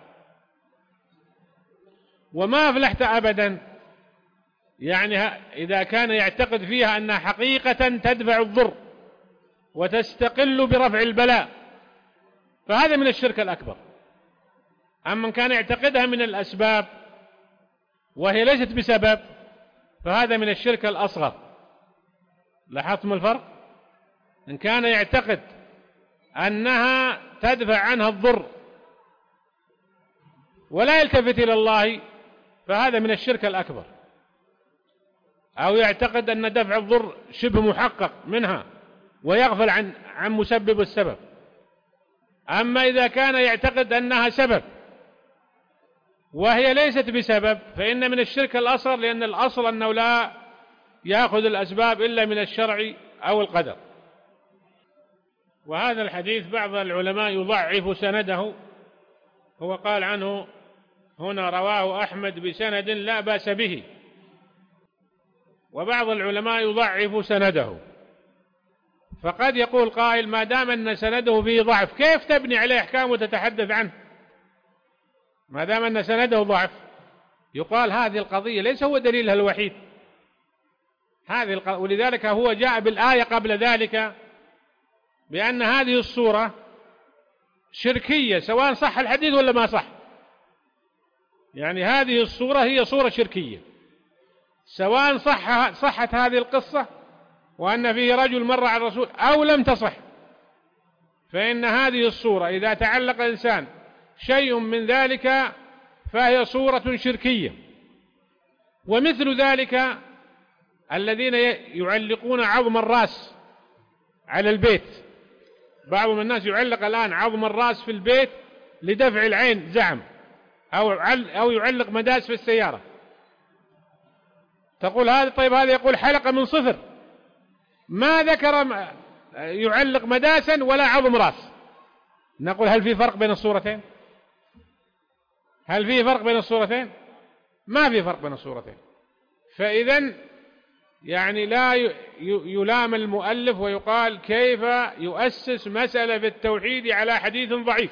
وما أفلحت أبدا يعني إذا كان يعتقد فيها أنها حقيقة تدفع الضر وتستقل برفع البلاء فهذا من الشرك الأكبر. أما من كان يعتقدها من الأسباب وهي ليست بسبب فهذا من الشرك الأصغر. لاحظتم الفرق؟ إن كان يعتقد أنها تدفع عنها الضر ولا يلتفت إلى الله فهذا من الشرك الأكبر، أو يعتقد أن دفع الضر شبه محقق منها ويغفل عن مسبب السبب. أما إذا كان يعتقد أنها سبب وهي ليست بسبب فإن من الشرك الأصغر، لأن الأصل أنه لا يأخذ الأسباب إلا من الشرع أو القدر. وهذا الحديث بعض العلماء يضعف سنده، هو قال عنه هنا رواه أحمد بسند لا بأس به، وبعض العلماء يضعف سنده. فقد يقول قائل ما دام أن سنده فيه ضعف كيف تبني عليه أحكام وتتحدث عنه؟ ما دام أن سنده ضعف يقال هذه القضية ليس هو دليلها الوحيد، ولذلك هو جاء بالآية قبل ذلك بأن هذه الصورة شركية سواء صح الحديث ولا ما صح. يعني هذه الصورة هي صورة شركية سواء صحت هذه القصة وأن فيه رجل مر على الرسول أو لم تصح، فإن هذه الصورة إذا تعلق إنسان شيء من ذلك فهي صورة شركية. ومثل ذلك الذين يعلقون عظم الرأس على البيت، بعض من الناس يعلق الآن عظم الرأس في البيت لدفع العين زعم، أو يعلق مداس في السيارة. تقول هذا طيب، هذا يقول حلقة من صفر، ما ذكر يعلق مداسا ولا عظم رأس. نقول هل في فرق بين الصورتين؟ هل في فرق بين الصورتين؟ ما في فرق بين الصورتين. فإذن يعني لا يلام المؤلف ويقال كيف يؤسس مسألة في التوحيد على حديث ضعيف.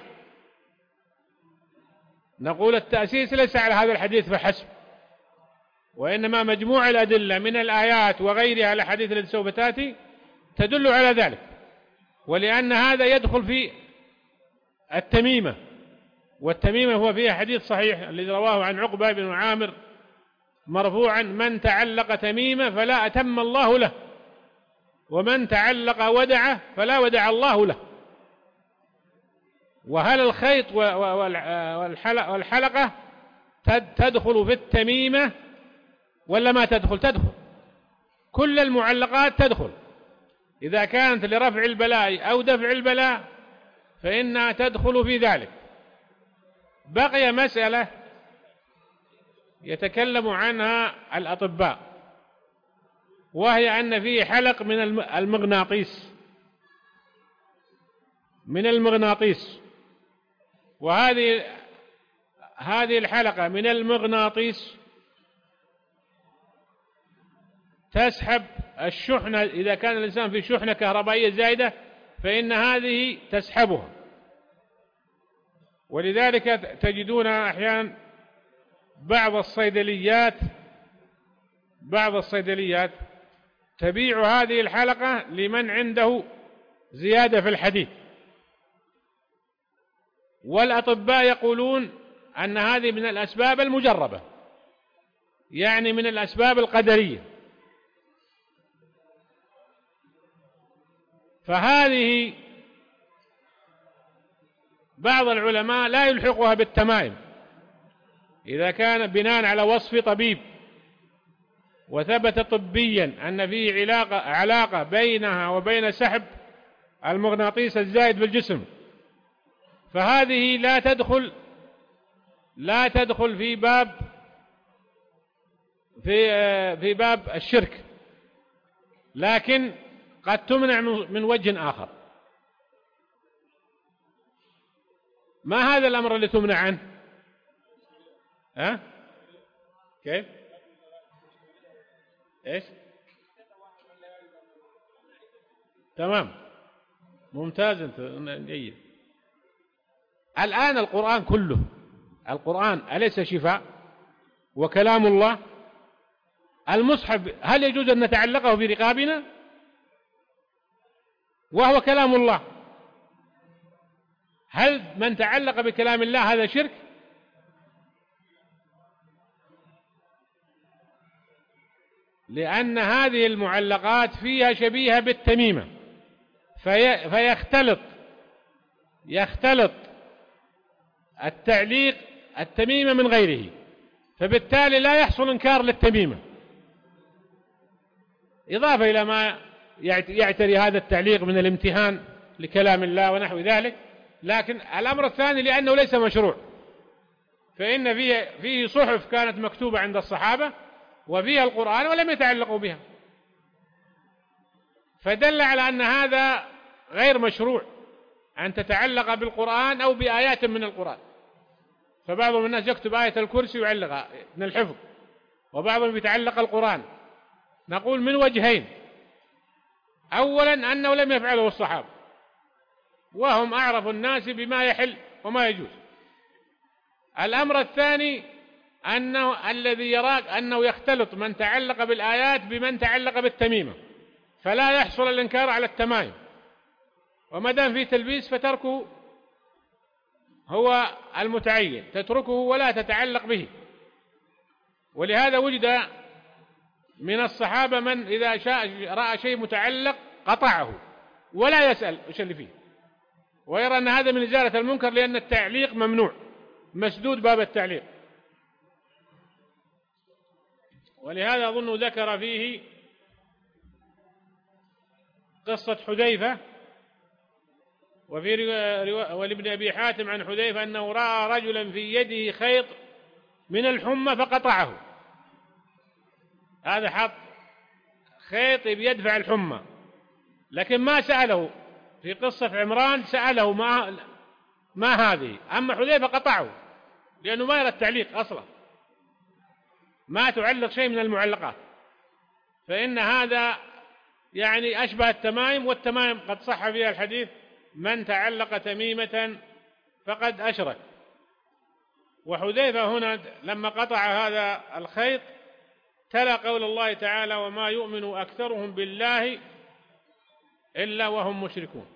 نقول التأسيس ليس على هذا الحديث فحسب، وإنما مجموع الأدلة من الآيات وغيرها الأحاديث التي سوف تأتي تدل على ذلك. ولأن هذا يدخل في التميمة، والتميمة هو فيها حديث صحيح الذي رواه عن عقبة بن عامر مرفوعا من تعلق تميمة فلا أتم الله له، ومن تعلق ودعه فلا ودع الله له. وهل الخيط والحلقة تدخل في التميمة ولا ما تدخل؟ تدخل. كل المعلقات تدخل إذا كانت لرفع البلاء أو دفع البلاء فإنها تدخل في ذلك. بقي مسألة يتكلم عنها الأطباء، وهي أن فيه حلق من المغناطيس، وهذه الحلقة من المغناطيس تسحب الشحنة. إذا كان الإنسان في شحنة كهربائية زائدة فإن هذه تسحبها. ولذلك تجدون أحيانا بعض الصيدليات تبيع هذه الحلقة لمن عنده زيادة في الحديد. والأطباء يقولون أن هذه من الأسباب المجربة، يعني من الأسباب القدرية. فهذه بعض العلماء لا يلحقها بالتمائم إذا كان بناء على وصف طبيب، وثبت طبيا أن فيه علاقة بينها وبين سحب المغناطيس الزائد في الجسم، فهذه لا تدخل في باب الشرك، لكن قد تمنع من وجه آخر. ما هذا الأمر اللي تمنع عنه؟ كيف؟ إيش؟ تمام، ممتاز، أنت جيد. الآن القرآن كله، القرآن أليس شفاء وكلام الله؟ المصحف هل يجوز أن نتعلقه برقابنا وهو كلام الله؟ هل من تعلق بكلام الله هذا شرك؟ لأن هذه المعلقات فيها شبيهة بالتميمة، يختلط التميمة من غيره، فبالتالي لا يحصل إنكار للتميمة، إضافة إلى ما يعتري هذا التعليق من الامتهان لكلام الله ونحو ذلك. لكن الأمر الثاني لأنه ليس مشروع، فإن فيه صحف كانت مكتوبة عند الصحابة وفيها القرآن ولم يتعلقوا بها، فدل على أن هذا غير مشروع أن تتعلق بالقرآن أو بآيات من القرآن. فبعضهم الناس يكتب آية الكرسي ويعلقها من الحفظ، وبعضهم يتعلق القرآن. نقول من وجهين: أولا أنه لم يفعله الصحابة، وهم أعرف الناس بما يحل وما يجوز. الأمر الثاني أنه الذي يراك أنه يختلط من تعلق بالآيات بمن تعلق بالتميمة، فلا يحصل الإنكار على التمايم، وما دام فيه تلبيس فتركه هو المتعين، تتركه ولا تتعلق به. ولهذا وجد من الصحابة من إذا رأى شيء متعلق قطعه ولا يسأل وش اللي فيه، ويرى أن هذا من إزالة المنكر، لأن التعليق ممنوع، مسدود باب التعليق. ولهذا أظن ذكر فيه قصة حذيفة، ولابن أبي حاتم عن حذيفة أنه رأى رجلا في يده خيط من الحمى فقطعه. هذا حط خيط بيدفع الحمى، لكن ما سأله. في قصة عمران سأله ما هذه، أما حذيفة قطعه لأنه ما يرى التعليق أصلا، ما تعلق شيء من المعلقات، فإن هذا يعني أشبه التمائم، والتمائم قد صح فيها الحديث: من تعلق تميمة فقد أشرك. وحذيفة هنا لما قطع هذا الخيط تلا قول الله تعالى: وما يؤمن أكثرهم بالله إلا وهم مشركون.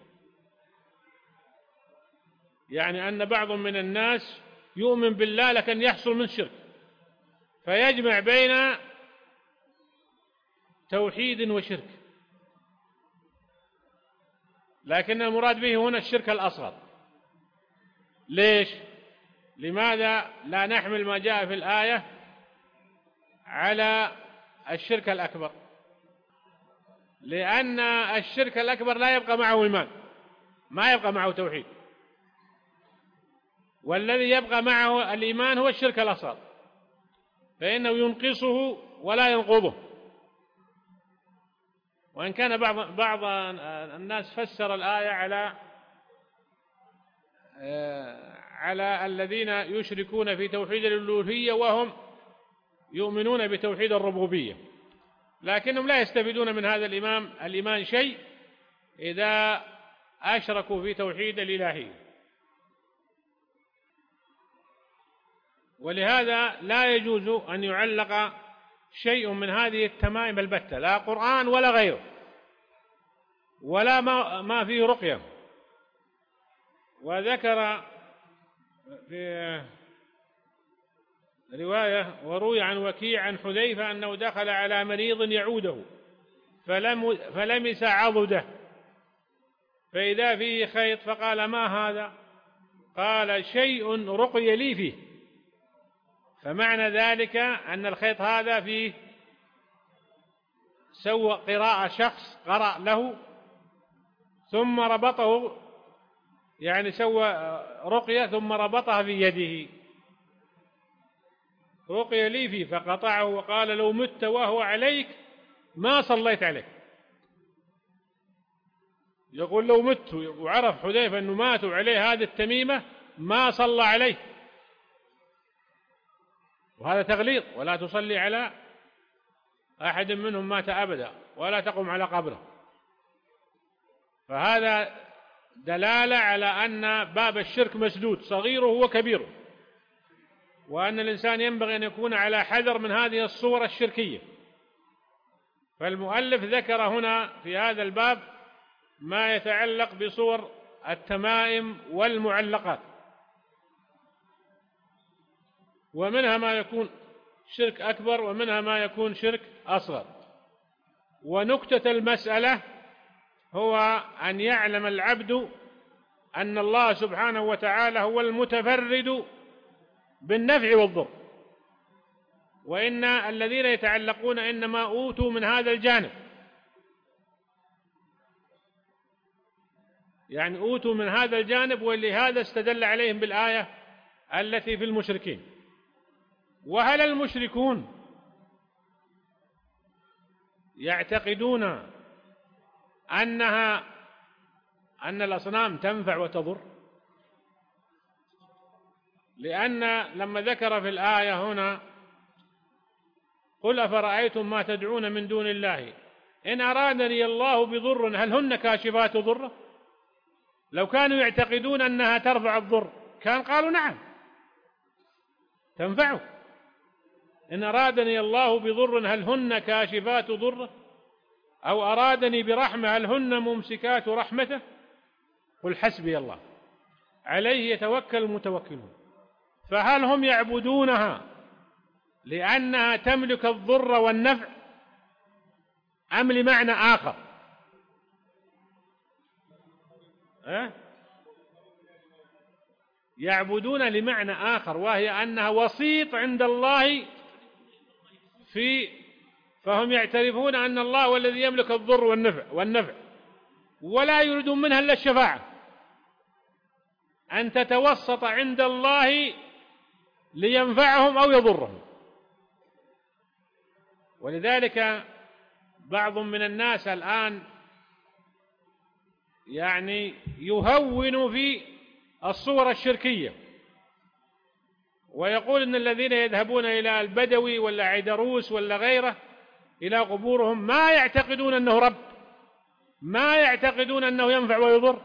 يعني أن بعض من الناس يؤمن بالله لكن يحصل من شرك، فيجمع بين توحيد وشرك، لكن المراد به هنا الشرك الأصغر. ليش؟ لماذا لا نحمل ما جاء في الآية على الشرك الأكبر؟ لأن الشرك الأكبر لا يبقى معه إيمان، ما يبقى معه توحيد، والذي يبقى معه الإيمان هو الشرك الأصغر، فإنه ينقصه ولا ينقضه. وإن كان بعض الناس فسر الآية على الذين يشركون في توحيد الألوهية وهم يؤمنون بتوحيد الربوبية، لكنهم لا يستفيدون من هذا الإيمان شيء إذا أشركوا في توحيد الإلهية. ولهذا لا يجوز أن يعلق شيء من هذه التمائم البتة، لا قرآن ولا غيره، ولا ما فيه رقية. وذكر في رواية وروي عن وكيع عن حذيفة أنه دخل على مريض يعوده فلمس عضده فإذا فيه خيط، فقال: ما هذا؟ قال: شيء رقي لي فيه. فمعنى ذلك أن الخيط هذا فيه سوى قراءة شخص قرأ له ثم ربطه، يعني سوى رقية ثم ربطها في يده، رقي لي فيه فقطعه وقال لو مت وهو عليك ما صليت عليك. يقول لو مت وعرف حذيفة أنه ماتوا عليه هذه التميمة ما صلى عليه، وهذا تغليظ، ولا تصلي على أحد منهم مات أبدا ولا تقم على قبره. فهذا دلالة على أن باب الشرك مسدود صغيره وكبيره، وأن الإنسان ينبغي أن يكون على حذر من هذه الصور الشركية. فالمؤلف ذكر هنا في هذا الباب ما يتعلق بصور التمائم والمعلقات، ومنها ما يكون شرك أكبر ومنها ما يكون شرك أصغر. ونكتة المسألة هو أن يعلم العبد أن الله سبحانه وتعالى هو المتفرد بالنفع والضر، وإن الذين يتعلقون إنما أوتوا من هذا الجانب، يعني أوتوا من هذا الجانب، ولهذا استدل عليهم بالآية التي في المشركين. وهل المشركون يعتقدون أن الأصنام تنفع وتضر؟ لأن لما ذكر في الآية هنا قل أفرأيتم ما تدعون من دون الله إن أرادني الله بضر هل هن كاشفات ضره؟ لو كانوا يعتقدون أنها ترفع الضر كان قالوا نعم تنفعه. إن أرادني الله بضر هل هن كاشفات ضره أو أرادني برحمة هل هن ممسكات رحمته؟ قل حسبي الله عليه يتوكل المتوكلون. فهل هم يعبدونها لأنها تملك الضر والنفع أم لمعنى آخر؟ يعبدون لمعنى آخر، وهي أنها وسيط عند الله فهم يعترفون أن الله هو الذي يملك الضر والنفع ولا يريدون منها إلا الشفاعة، أن تتوسط عند الله لينفعهم أو يضرهم. ولذلك بعض من الناس الآن يعني يهون في الصور الشركية، ويقول إن الذين يذهبون إلى البدوي ولا عيدروس ولا غيره إلى قبورهم ما يعتقدون أنه رب، ما يعتقدون أنه ينفع ويضر.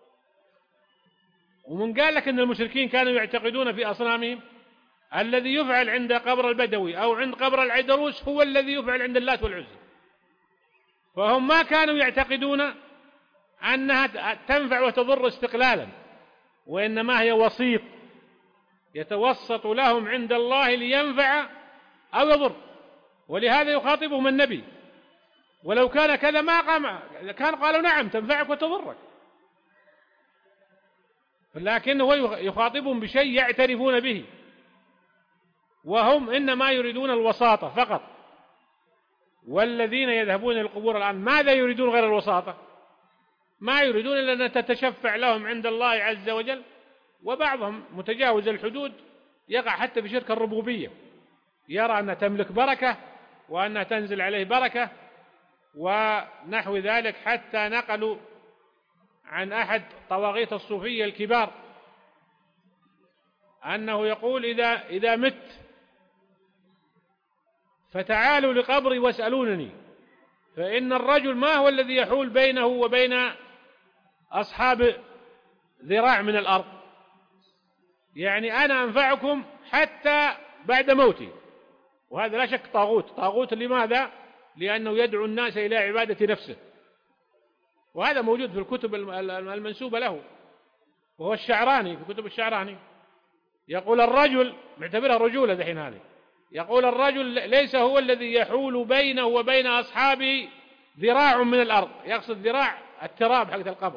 ومن قال لك أن المشركين كانوا يعتقدون في أصنامهم الذي يفعل عند قبر البدوي أو عند قبر العيدروس هو الذي يفعل عند اللات والعزى، فهم ما كانوا يعتقدون أنها تنفع وتضر استقلالا، وإنما هي وسيط يتوسط لهم عند الله لينفع أو يضر. ولهذا يخاطبهم النبي ولو كان كذا ما كان قالوا نعم تنفعك وتضرك، لكنه يخاطبهم بشيء يعترفون به، وهم إنما يريدون الوساطة فقط. والذين يذهبون إلى القبور الآن ماذا يريدون غير الوساطة؟ ما يريدون إلا أن تتشفع لهم عند الله عز وجل. وبعضهم متجاوز الحدود يقع حتى في شرك الربوبية، يرى أنها تملك بركة وأنها تنزل عليه بركة ونحو ذلك، حتى نقلوا عن أحد طواغيت الصوفية الكبار أنه يقول إذا مت فتعالوا لقبري واسألونني، فإن الرجل ما هو الذي يحول بينه وبين أصحاب ذراع من الأرض، يعني أنا أنفعكم حتى بعد موتي. وهذا لا شك طاغوت لماذا؟ لأنه يدعو الناس إلى عبادة نفسه، وهذا موجود في الكتب المنسوبة له، وهو الشعراني في كتب الشعراني يقول الرجل، معتبرها رجولة دحين هذه، يقول الرجل ليس هو الذي يحول بينه وبين أصحابه ذراع من الأرض، يقصد ذراع التراب حق القبر،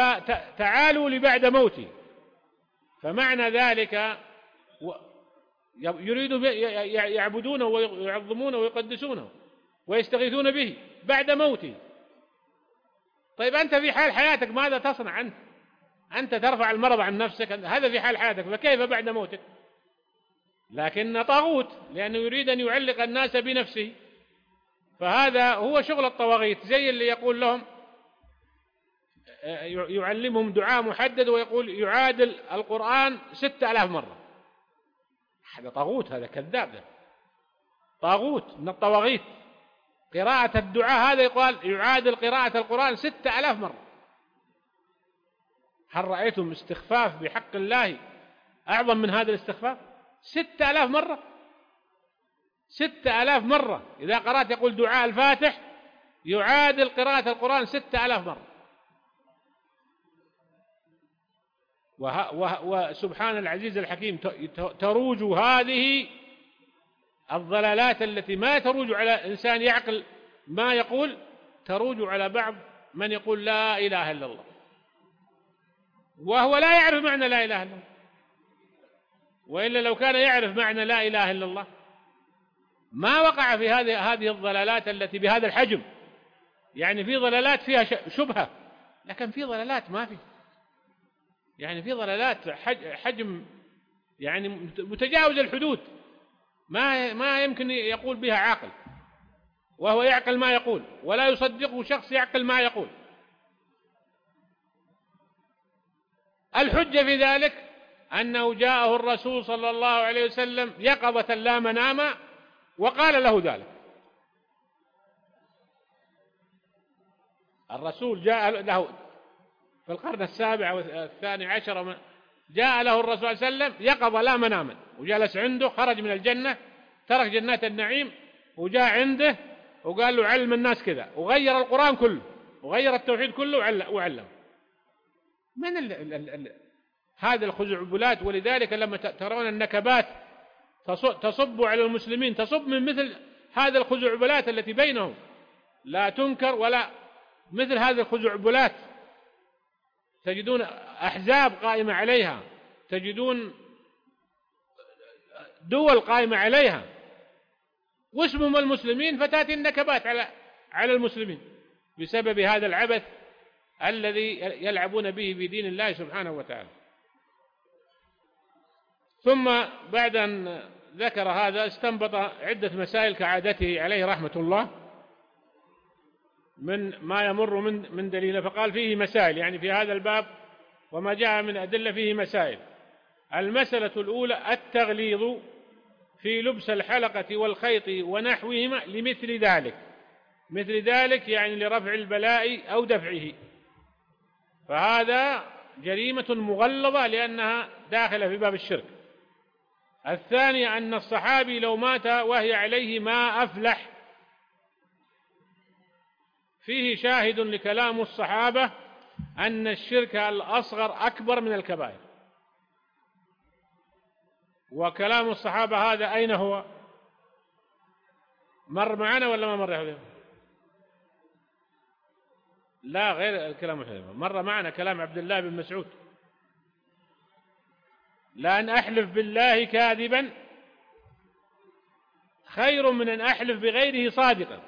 فتعالوا لبعد موتي. فمعنى ذلك يريدوا يعبدونه ويعظمونه ويقدسونه ويستغيثون به بعد موته. طيب أنت في حال حياتك ماذا تصنع؟ أنت ترفع المرض عن نفسك، هذا في حال حياتك، فكيف بعد موتك؟ لكن طاغوت، لأنه يريد أن يعلق الناس بنفسه، فهذا هو شغل الطواغيت. زي اللي يقول لهم يعلمهم دعاء محدد ويقول يعادل القرآن 6000 مرة، هذا طاغوت، هذا كذاب، ده طاغوت من الطواغيت. قراءة الدعاء هذا يقال يعادل قراءة القرآن 6000 مرة. هل رأيتم استخفاف بحق الله أعظم من هذا الاستخفاف؟ 6000 مرة، 6000 مرة. إذا قرأت يقول دعاء الفاتح يعادل قراءة القرآن 6000 مرة. وسبحان العزيز الحكيم تروج هذه الضلالات التي ما تروج على إنسان يعقل ما يقول، تروج على بعض من يقول لا إله إلا الله وهو لا يعرف معنى لا إله إلا الله. وإلا لو كان يعرف معنى لا إله إلا الله ما وقع في هذه الضلالات التي بهذا الحجم. يعني في ضلالات فيها شبهة، لكن في ضلالات ما في، يعني في ضلالات حجم يعني متجاوز الحدود، ما يمكن يقول بها عاقل، وهو يعقل ما يقول، ولا يصدقه شخص يعقل ما يقول. الحجة في ذلك أنه جاءه الرسول صلى الله عليه وسلم يقظة لا مناما وقال له ذلك. الرسول جاء له في القرن السابع والثاني عشر، جاء له الرسول صلى الله عليه وسلم يقظة لا مناما، وجلس عنده، خرج من الجنة، ترك جنات النعيم وجاء عنده وقال له علم الناس كذا، وغير القرآن كله وغير التوحيد كله وعلم. من هذا الخزعبلات. ولذلك لما ترون النكبات تصب على المسلمين تصب من مثل هذا الخزعبلات التي بينهم، لا تنكر ولا مثل هذه الخزعبلات. تجدون أحزاب قائمة عليها، تجدون دول قائمة عليها واسمهم المسلمين، فتأتي النكبات على المسلمين بسبب هذا العبث الذي يلعبون به بدين الله سبحانه وتعالى. ثم بعد أن ذكر هذا استنبط عدة مسائل كعادته عليه رحمة الله من ما يمر من دليل، فقال فيه مسائل، يعني في هذا الباب وما جاء من أدلة فيه مسائل. المسألة الأولى التغليظ في لبس الحلقة والخيط ونحوهما لمثل ذلك، مثل ذلك يعني لرفع البلاء أو دفعه، فهذا جريمة مغلظة لأنها داخلة في باب الشرك. الثانية أن الصحابي لو مات وهي عليه ما أفلح، فيه شاهد لكلام الصحابة أن الشرك الأصغر أكبر من الكبائر. وكلام الصحابة هذا أين هو؟ مر معنا ولا ما مر يا حذيفة؟ لا، غير الكلام حذيفة مر معنا كلام عبد الله بن مسعود: لأن أحلف بالله كاذبا خير من أن أحلف بغيره صادقا.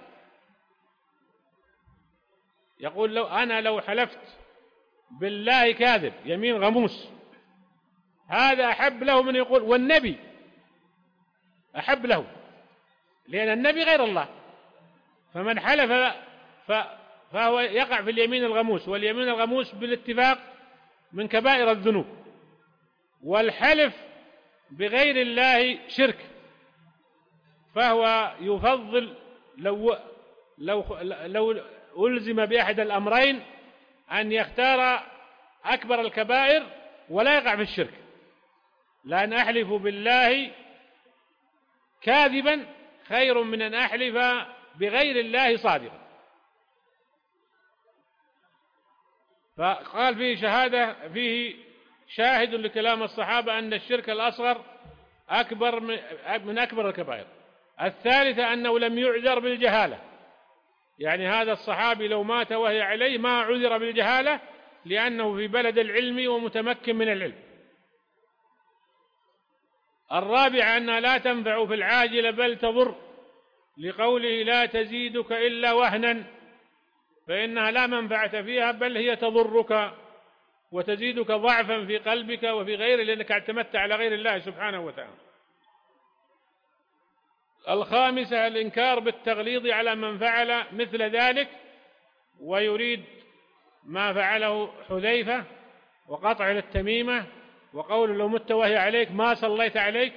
يقول لو حلفت بالله كاذب، يمين غموس، هذا أحب له من يقول والنبي أحب له، لأن النبي غير الله، فمن حلف فهو يقع في اليمين الغموس، واليمين الغموس بالاتفاق من كبائر الذنوب، والحلف بغير الله شرك، فهو يفضل لو ألزم بأحد الأمرين أن يختار أكبر الكبائر ولا يقع في الشرك، لأن أحلف بالله كاذبا خير من أن أحلف بغير الله صادقا. فقال فيه شاهد لكلام الصحابة أن الشرك الأصغر أكبر من أكبر الكبائر. الثالثة أنه لم يعذر بالجهالة، يعني هذا الصحابي لو مات وهي عليه ما عذر بالجهالة لأنه في بلد العلم ومتمكن من العلم. الرابعة أنها لا تنفع في العاجلة بل تضر، لقوله لا تزيدك إلا وهنا، فإنها لا منفعة فيها بل هي تضرك وتزيدك ضعفا في قلبك وفي غيره، لأنك اعتمدت على غير الله سبحانه وتعالى. الخامسة الإنكار بالتغليظ على من فعل مثل ذلك ويريد ما فعله حذيفة وقطع التميمة وقول لو مت وهي عليك ما صليت عليك،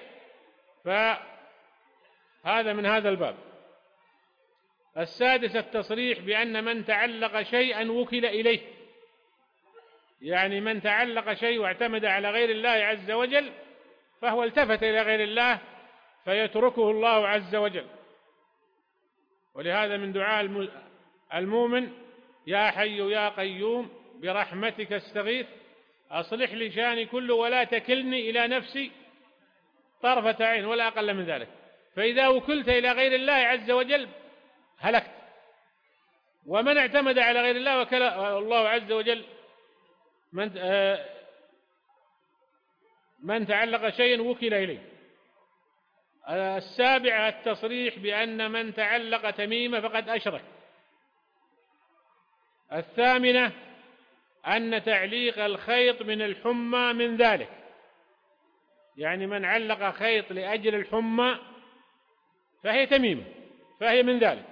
فهذا من هذا الباب. السادس التصريح بأن من تعلق شيئا وكل إليه، يعني من تعلق شيء واعتمد على غير الله عز وجل فهو التفت إلى غير الله فيتركه الله عز وجل. ولهذا من دعاء المؤمن يا حي يا قيوم برحمتك استغيث أصلح لي شاني كله ولا تكلني إلى نفسي طرفة عين ولا أقل من ذلك. فإذا وكلت إلى غير الله عز وجل هلكت، ومن اعتمد على غير الله وكل الله عز وجل. من تعلق شيئا وكل إليه. السابعة التصريح بأن من تعلق تميمة فقد أشرك. الثامنة أن تعليق الخيط من الحمى من ذلك، يعني من علق خيط لأجل الحمى فهي تميمة فهي من ذلك.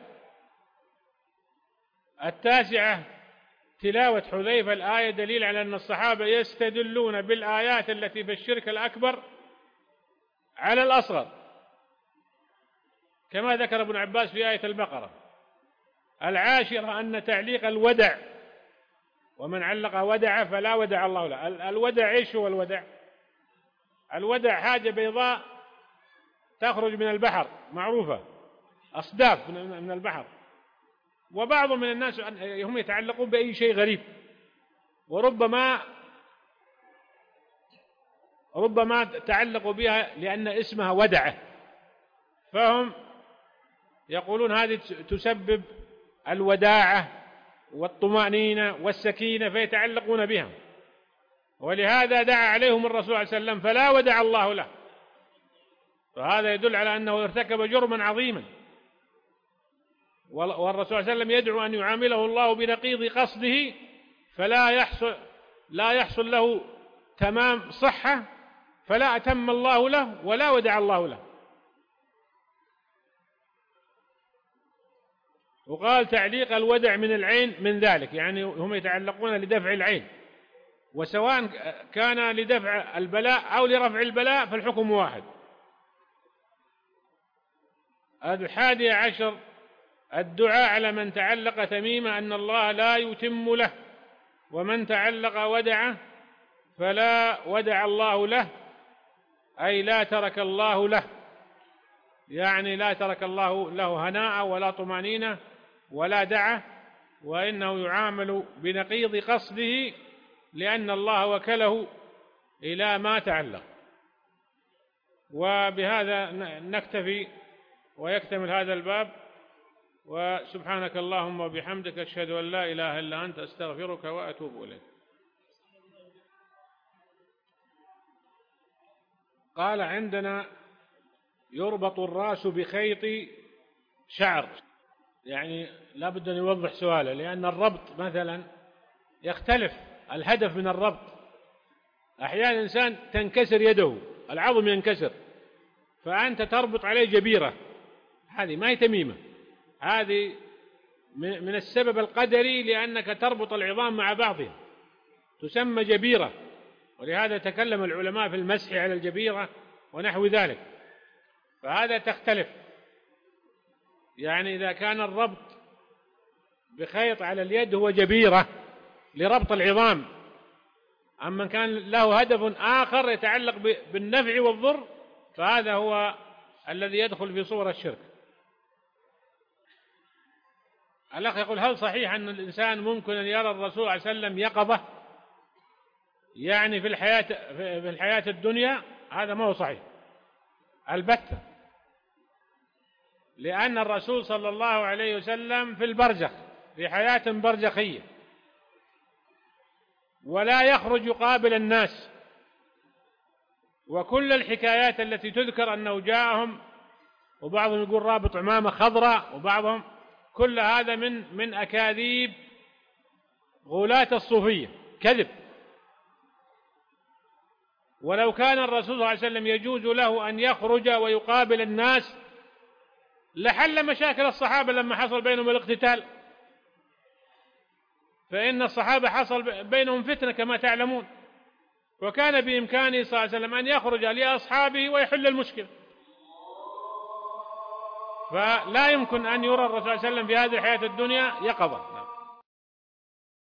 التاسعة تلاوة حذيفة الآية دليل على أن الصحابة يستدلون بالآيات التي في الشرك الأكبر على الأصغر، كما ذكر ابن عباس في آية البقرة. العاشرة أن تعليق الودع، ومن علق ودع فلا ودع الله له. الودع إيش هو الودع؟ الودع حاجة بيضاء تخرج من البحر معروفة، أصداف من البحر، وبعض من الناس هم يتعلقون بأي شيء غريب، وربما تعلقوا بها لأن اسمها ودعة، فهم يقولون هذه تسبب الوداعة والطمأنينة والسكينة فيتعلقون بها، ولهذا دعا عليهم الرسول صلى الله عليه وسلم فلا ودع الله له. فهذا يدل على أنه ارتكب جرما عظيما، والرسول صلى الله عليه وسلم يدعو أن يعامله الله بنقيض قصده فلا يحصل له تمام صحة، فلا أتم الله له ولا ودع الله له. وقال تعليق الودع من العين من ذلك، يعني هم يتعلقون لدفع العين، وسواء كان لدفع البلاء أو لرفع البلاء فالحكم واحد. 11 الدعاء على من تعلق تميمة أن الله لا يتم له، ومن تعلق ودعه فلا ودع الله له، أي لا ترك الله له، يعني لا ترك الله له هناء ولا طمأنينة ولا دعه، وإنه يعامل بنقيض قصده لأن الله وكله إلى ما تعلق. وبهذا نكتفي ويكتمل هذا الباب، وسبحانك اللهم وبحمدك أشهد أن لا إله إلا أنت أستغفرك وأتوب إليك. قال عندنا يربط الرأس بخيط شعر، يعني لا بد أن يوضح سؤاله، لأن الربط مثلا يختلف الهدف من الربط. أحيانا الإنسان تنكسر يده، العظم ينكسر، فأنت تربط عليه جبيرة، هذه ما هي تميمة، هذه من السبب القدري لأنك تربط العظام مع بعضها، تسمى جبيرة. ولهذا تكلم العلماء في المسح على الجبيرة ونحو ذلك، فهذا تختلف. يعني إذا كان الربط بخيط على اليد هو جبيرة لربط العظام، أما كان له هدف آخر يتعلق بالنفع والضر فهذا هو الذي يدخل في صور الشرك. الأخ يقول هل صحيح أن الإنسان ممكن أن يرى الرسول صلى الله عليه وسلم يقظة، يعني في الحياة الدنيا؟ هذا ما هو صحيح البتة، لأن الرسول صلى الله عليه وسلم في البرزخ في حياة برزخية، ولا يخرج يقابل الناس، وكل الحكايات التي تذكر أنه جاءهم، وبعضهم يقول رابط عمامة خضراء، وبعضهم، كل هذا من أكاذيب غلاة الصوفية، كذب. ولو كان الرسول صلى الله عليه وسلم يجوز له أن يخرج ويقابل الناس لحل مشاكل الصحابة لما حصل بينهم الاقتتال، فإن الصحابة حصل بينهم فتنة كما تعلمون، وكان بإمكانه صلى الله عليه وسلم أن يخرج لأصحابه ويحل المشكلة. فلا يمكن أن يرى الرسول صلى الله عليه وسلم في هذه الحياة الدنيا يقظة.